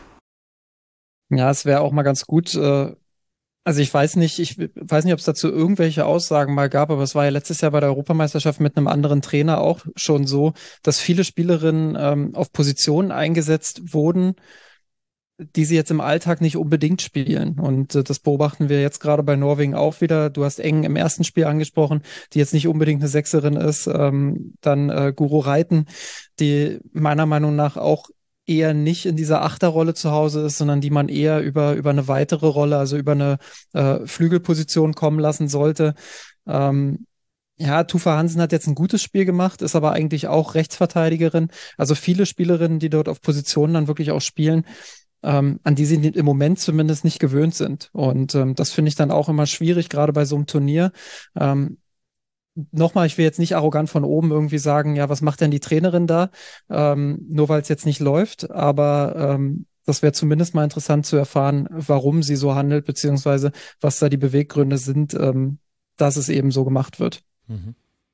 Ja, es wäre auch mal ganz gut. Äh, also ich weiß nicht, ich weiß nicht, ob es dazu irgendwelche Aussagen mal gab, aber es war ja letztes Jahr bei der Europameisterschaft mit einem anderen Trainer auch schon so, dass viele Spielerinnen ähm, auf Positionen eingesetzt wurden, die sie jetzt im Alltag nicht unbedingt spielen. Und äh, das beobachten wir jetzt gerade bei Norwegen auch wieder. Du hast Eng im ersten Spiel angesprochen, die jetzt nicht unbedingt eine Sechserin ist. Ähm, dann äh, Guro Reiten, die meiner Meinung nach auch eher nicht in dieser Achterrolle zu Hause ist, sondern die man eher über, über eine weitere Rolle, also über eine äh, Flügelposition kommen lassen sollte. Ähm, Ja, Tufa Hansen hat jetzt ein gutes Spiel gemacht, ist aber eigentlich auch Rechtsverteidigerin. Also viele Spielerinnen, die dort auf Positionen dann wirklich auch spielen, ähm, an die sie im Moment zumindest nicht gewöhnt sind. Und ähm, das finde ich dann auch immer schwierig, gerade bei so einem Turnier. Ähm, Nochmal, ich will jetzt nicht arrogant von oben irgendwie sagen, ja, was macht denn die Trainerin da? Ähm, nur weil es jetzt nicht läuft, aber ähm, das wäre zumindest mal interessant zu erfahren, warum sie so handelt, beziehungsweise was da die Beweggründe sind, ähm, dass es eben so gemacht wird. Mhm.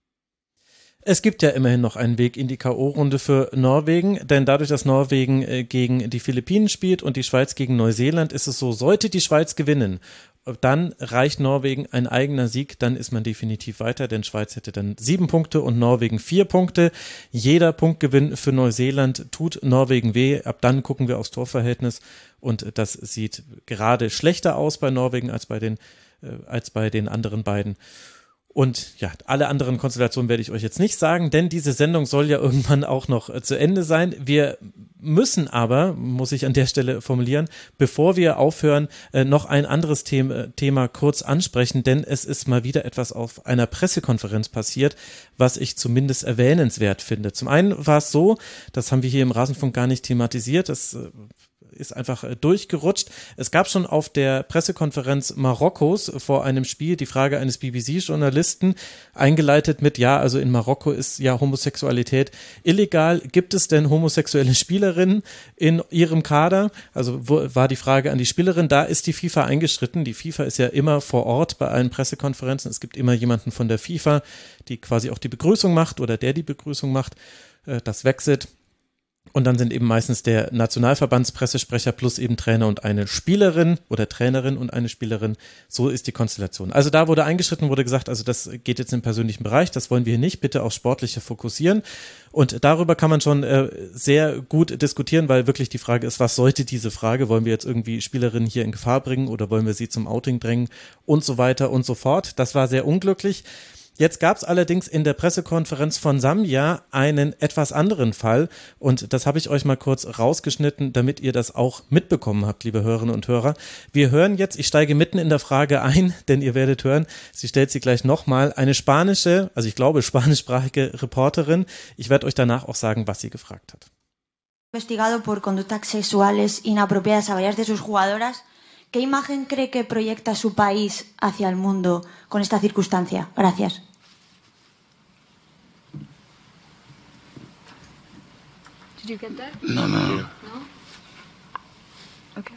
Es gibt ja immerhin noch einen Weg in die K O-Runde für Norwegen, denn dadurch, dass Norwegen äh, gegen die Philippinen spielt und die Schweiz gegen Neuseeland, ist es so, sollte die Schweiz gewinnen, dann reicht Norwegen ein eigener Sieg, dann ist man definitiv weiter, denn Schweiz hätte dann sieben Punkte und Norwegen vier Punkte. Jeder Punktgewinn für Neuseeland tut Norwegen weh, ab dann gucken wir aufs Torverhältnis und das sieht gerade schlechter aus bei Norwegen als bei den, äh, als bei den anderen beiden. Und ja, alle anderen Konstellationen werde ich euch jetzt nicht sagen, denn diese Sendung soll ja irgendwann auch noch äh, zu Ende sein. Wir müssen aber, muss ich an der Stelle formulieren, bevor wir aufhören, äh, noch ein anderes Thema, Thema kurz ansprechen, denn es ist mal wieder etwas auf einer Pressekonferenz passiert, was ich zumindest erwähnenswert finde. Zum einen war es so, das haben wir hier im Rasenfunk gar nicht thematisiert, das äh, ist einfach durchgerutscht. Es gab schon auf der Pressekonferenz Marokkos vor einem Spiel die Frage eines B B C-Journalisten, eingeleitet mit, ja, also in Marokko ist ja Homosexualität illegal. Gibt es denn homosexuelle Spielerinnen in ihrem Kader? Also wo, war die Frage an die Spielerin. Da ist die FIFA eingeschritten. Die FIFA ist ja immer vor Ort bei allen Pressekonferenzen. Es gibt immer jemanden von der FIFA, die quasi auch die Begrüßung macht oder der die Begrüßung macht. Das wechselt. Und dann sind eben meistens der Nationalverbandspressesprecher plus eben Trainer und eine Spielerin oder Trainerin und eine Spielerin. So ist die Konstellation. Also da wurde eingeschritten, wurde gesagt, also das geht jetzt im persönlichen Bereich, das wollen wir hier nicht, bitte aufs Sportliche fokussieren. Und darüber kann man schon äh, sehr gut diskutieren, weil wirklich die Frage ist, was sollte diese Frage? Wollen wir jetzt irgendwie Spielerinnen hier in Gefahr bringen oder wollen wir sie zum Outing drängen und so weiter und so fort. Das war sehr unglücklich. Jetzt gab es allerdings in der Pressekonferenz von Sambia einen etwas anderen Fall und das habe ich euch mal kurz rausgeschnitten, damit ihr das auch mitbekommen habt, liebe Hörerinnen und Hörer. Wir hören jetzt, ich steige mitten in der Frage ein, denn ihr werdet hören, sie stellt sie gleich nochmal, eine spanische, also ich glaube spanischsprachige Reporterin. Ich werde euch danach auch sagen, was sie gefragt hat. Investigado por conductas sexuales inapropiadas a varias de sus jugadoras. ¿Qué imagen cree que proyecta su país hacia el mundo con esta circunstancia? Gracias. Did you get that? No, no. No? Okay.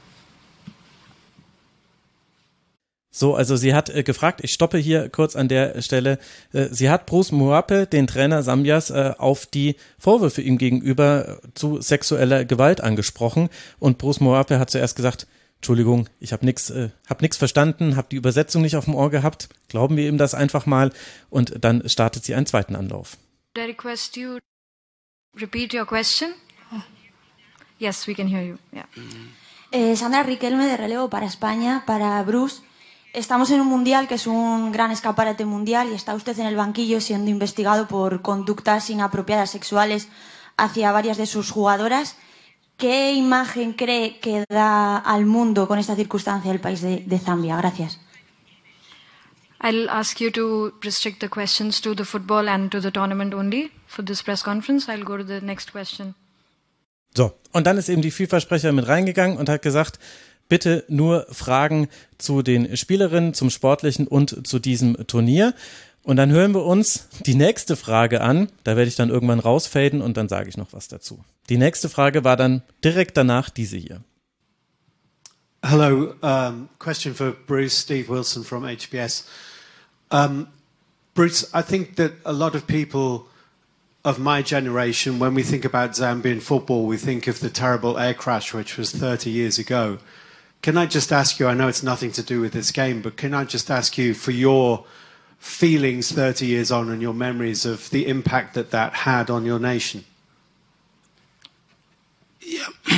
So, also sie hat äh, gefragt, ich stoppe hier kurz an der Stelle, äh, sie hat Bruce Mouape, den Trainer Sambias, äh, auf die Vorwürfe ihm gegenüber äh, zu sexueller Gewalt angesprochen und Bruce Mouape hat zuerst gesagt, Entschuldigung, ich habe nichts äh, hab nix verstanden, habe die Übersetzung nicht auf dem Ohr gehabt. Glauben wir ihm das einfach mal. Und dann startet sie einen zweiten Anlauf. I request you repeat your question. Yes, we can hear you. Yeah. Eh, Sandra Riquelme de relevo para España, para Bruce. Estamos en un mundial que es un gran escaparate mundial y está usted en el banquillo siendo investigado por conductas inapropiadas sexuales hacia varias de sus jugadoras. ¿Qué imagen cree que da al mundo con esta circunstancia el país de, de Zambia? Gracias. I'll ask you to restrict the questions to the football and to the tournament only for this press conference. I'll go to the next question. So, und dann ist eben die FIFA-Sprecherin mit reingegangen und hat gesagt, bitte nur Fragen zu den Spielerinnen, zum Sportlichen und zu diesem Turnier. Und dann hören wir uns die nächste Frage an. Da werde ich dann irgendwann rausfaden und dann sage ich noch was dazu. Die nächste Frage war dann direkt danach diese hier. Hello, um, question for Bruce, Steve Wilson from H B S. Um, Bruce, I think that a lot of people of my generation, when we think about Zambian football, we think of the terrible air crash, which was thirty years ago. Can I just ask you, I know it's nothing to do with this game, but can I just ask you for your feelings thirty years on and your memories of the impact that that had on your nation? Yeah,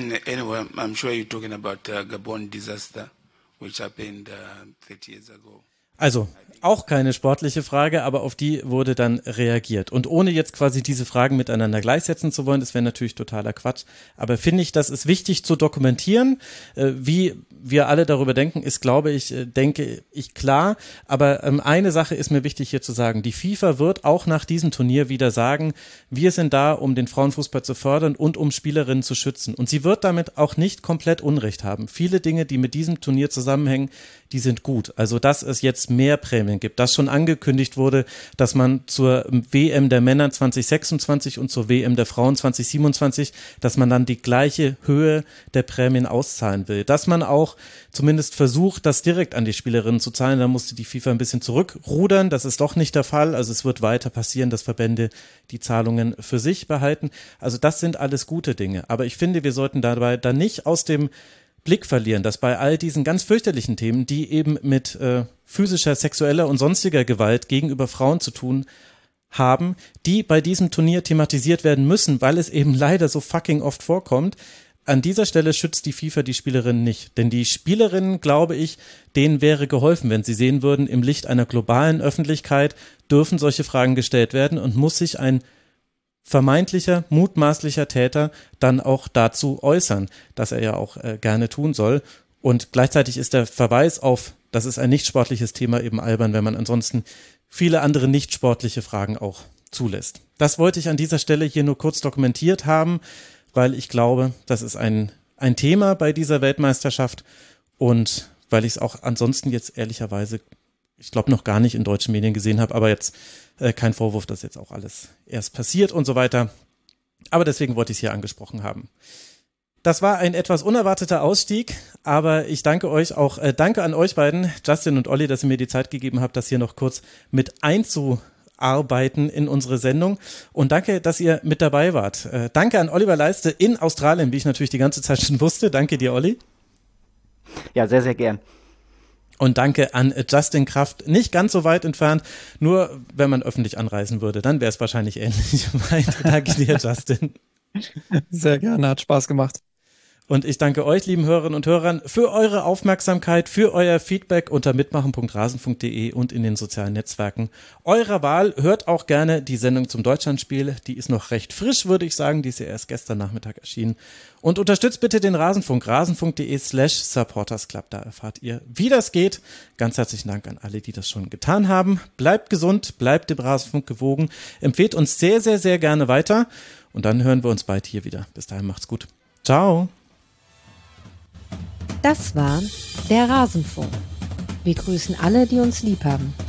And anyway, I'm sure you're talking about uh, Gabon disaster, which happened uh, thirty years ago. Also, auch keine sportliche Frage, aber auf die wurde dann reagiert. Und ohne jetzt quasi diese Fragen miteinander gleichsetzen zu wollen, das wäre natürlich totaler Quatsch. Aber finde ich, das ist wichtig zu dokumentieren. Äh, wie wir alle darüber denken, ist, glaube ich, äh, denke ich, klar. Aber ähm, eine Sache ist mir wichtig hier zu sagen. Die FIFA wird auch nach diesem Turnier wieder sagen, wir sind da, um den Frauenfußball zu fördern und um Spielerinnen zu schützen. Und sie wird damit auch nicht komplett Unrecht haben. Viele Dinge, die mit diesem Turnier zusammenhängen, die sind gut. Also, dass es jetzt mehr Prämien gibt, dass schon angekündigt wurde, dass man zur W M der Männer zwanzig sechsundzwanzig und zur W M der Frauen zwanzig siebenundzwanzig, dass man dann die gleiche Höhe der Prämien auszahlen will. Dass man auch zumindest versucht, das direkt an die Spielerinnen zu zahlen. Da musste die FIFA ein bisschen zurückrudern. Das ist doch nicht der Fall. Also es wird weiter passieren, dass Verbände die Zahlungen für sich behalten. Also das sind alles gute Dinge. Aber ich finde, wir sollten dabei dann nicht aus dem Blick verlieren, dass bei all diesen ganz fürchterlichen Themen, die eben mit äh, physischer, sexueller und sonstiger Gewalt gegenüber Frauen zu tun haben, die bei diesem Turnier thematisiert werden müssen, weil es eben leider so fucking oft vorkommt. An dieser Stelle schützt die FIFA die Spielerinnen nicht. Denn die Spielerinnen, glaube ich, denen wäre geholfen, wenn sie sehen würden, im Licht einer globalen Öffentlichkeit dürfen solche Fragen gestellt werden und muss sich ein vermeintlicher, mutmaßlicher Täter dann auch dazu äußern, dass er ja auch äh, gerne tun soll. Und gleichzeitig ist der Verweis auf, das ist ein nicht sportliches Thema, eben albern, wenn man ansonsten viele andere nicht sportliche Fragen auch zulässt. Das wollte ich an dieser Stelle hier nur kurz dokumentiert haben, weil ich glaube, das ist ein, ein Thema bei dieser Weltmeisterschaft und weil ich es auch ansonsten jetzt ehrlicherweise, ich glaube, noch gar nicht in deutschen Medien gesehen habe, aber jetzt äh, kein Vorwurf, dass jetzt auch alles erst passiert und so weiter. Aber deswegen wollte ich es hier angesprochen haben. Das war ein etwas unerwarteter Ausstieg, aber ich danke euch auch, äh, danke an euch beiden, Justin und Olli, dass ihr mir die Zeit gegeben habt, das hier noch kurz mit einzuarbeiten in unsere Sendung. Und danke, dass ihr mit dabei wart. Äh, danke an Oliver Leiste in Australien, wie ich natürlich die ganze Zeit schon wusste. Danke dir, Olli. Ja, sehr, sehr gern. Und danke an Justin Kraft, nicht ganz so weit entfernt, nur wenn man öffentlich anreisen würde, dann wäre es wahrscheinlich ähnlich weit. Danke dir, Justin. Sehr gerne, hat Spaß gemacht. Und ich danke euch, lieben Hörerinnen und Hörern, für eure Aufmerksamkeit, für euer Feedback unter mitmachen punkt rasen punkt de und in den sozialen Netzwerken eurer Wahl. Hört auch gerne die Sendung zum Deutschlandspiel. Die ist noch recht frisch, würde ich sagen. Die ist ja erst gestern Nachmittag erschienen. Und unterstützt bitte den Rasenfunk, rasen.de slash supportersclub. Da erfahrt ihr, wie das geht. Ganz herzlichen Dank an alle, die das schon getan haben. Bleibt gesund, bleibt dem Rasenfunk gewogen. Empfehlt uns sehr, sehr, sehr gerne weiter. Und dann hören wir uns bald hier wieder. Bis dahin macht's gut. Ciao. Das war der Rasenfunk. Wir grüßen alle, die uns lieb haben.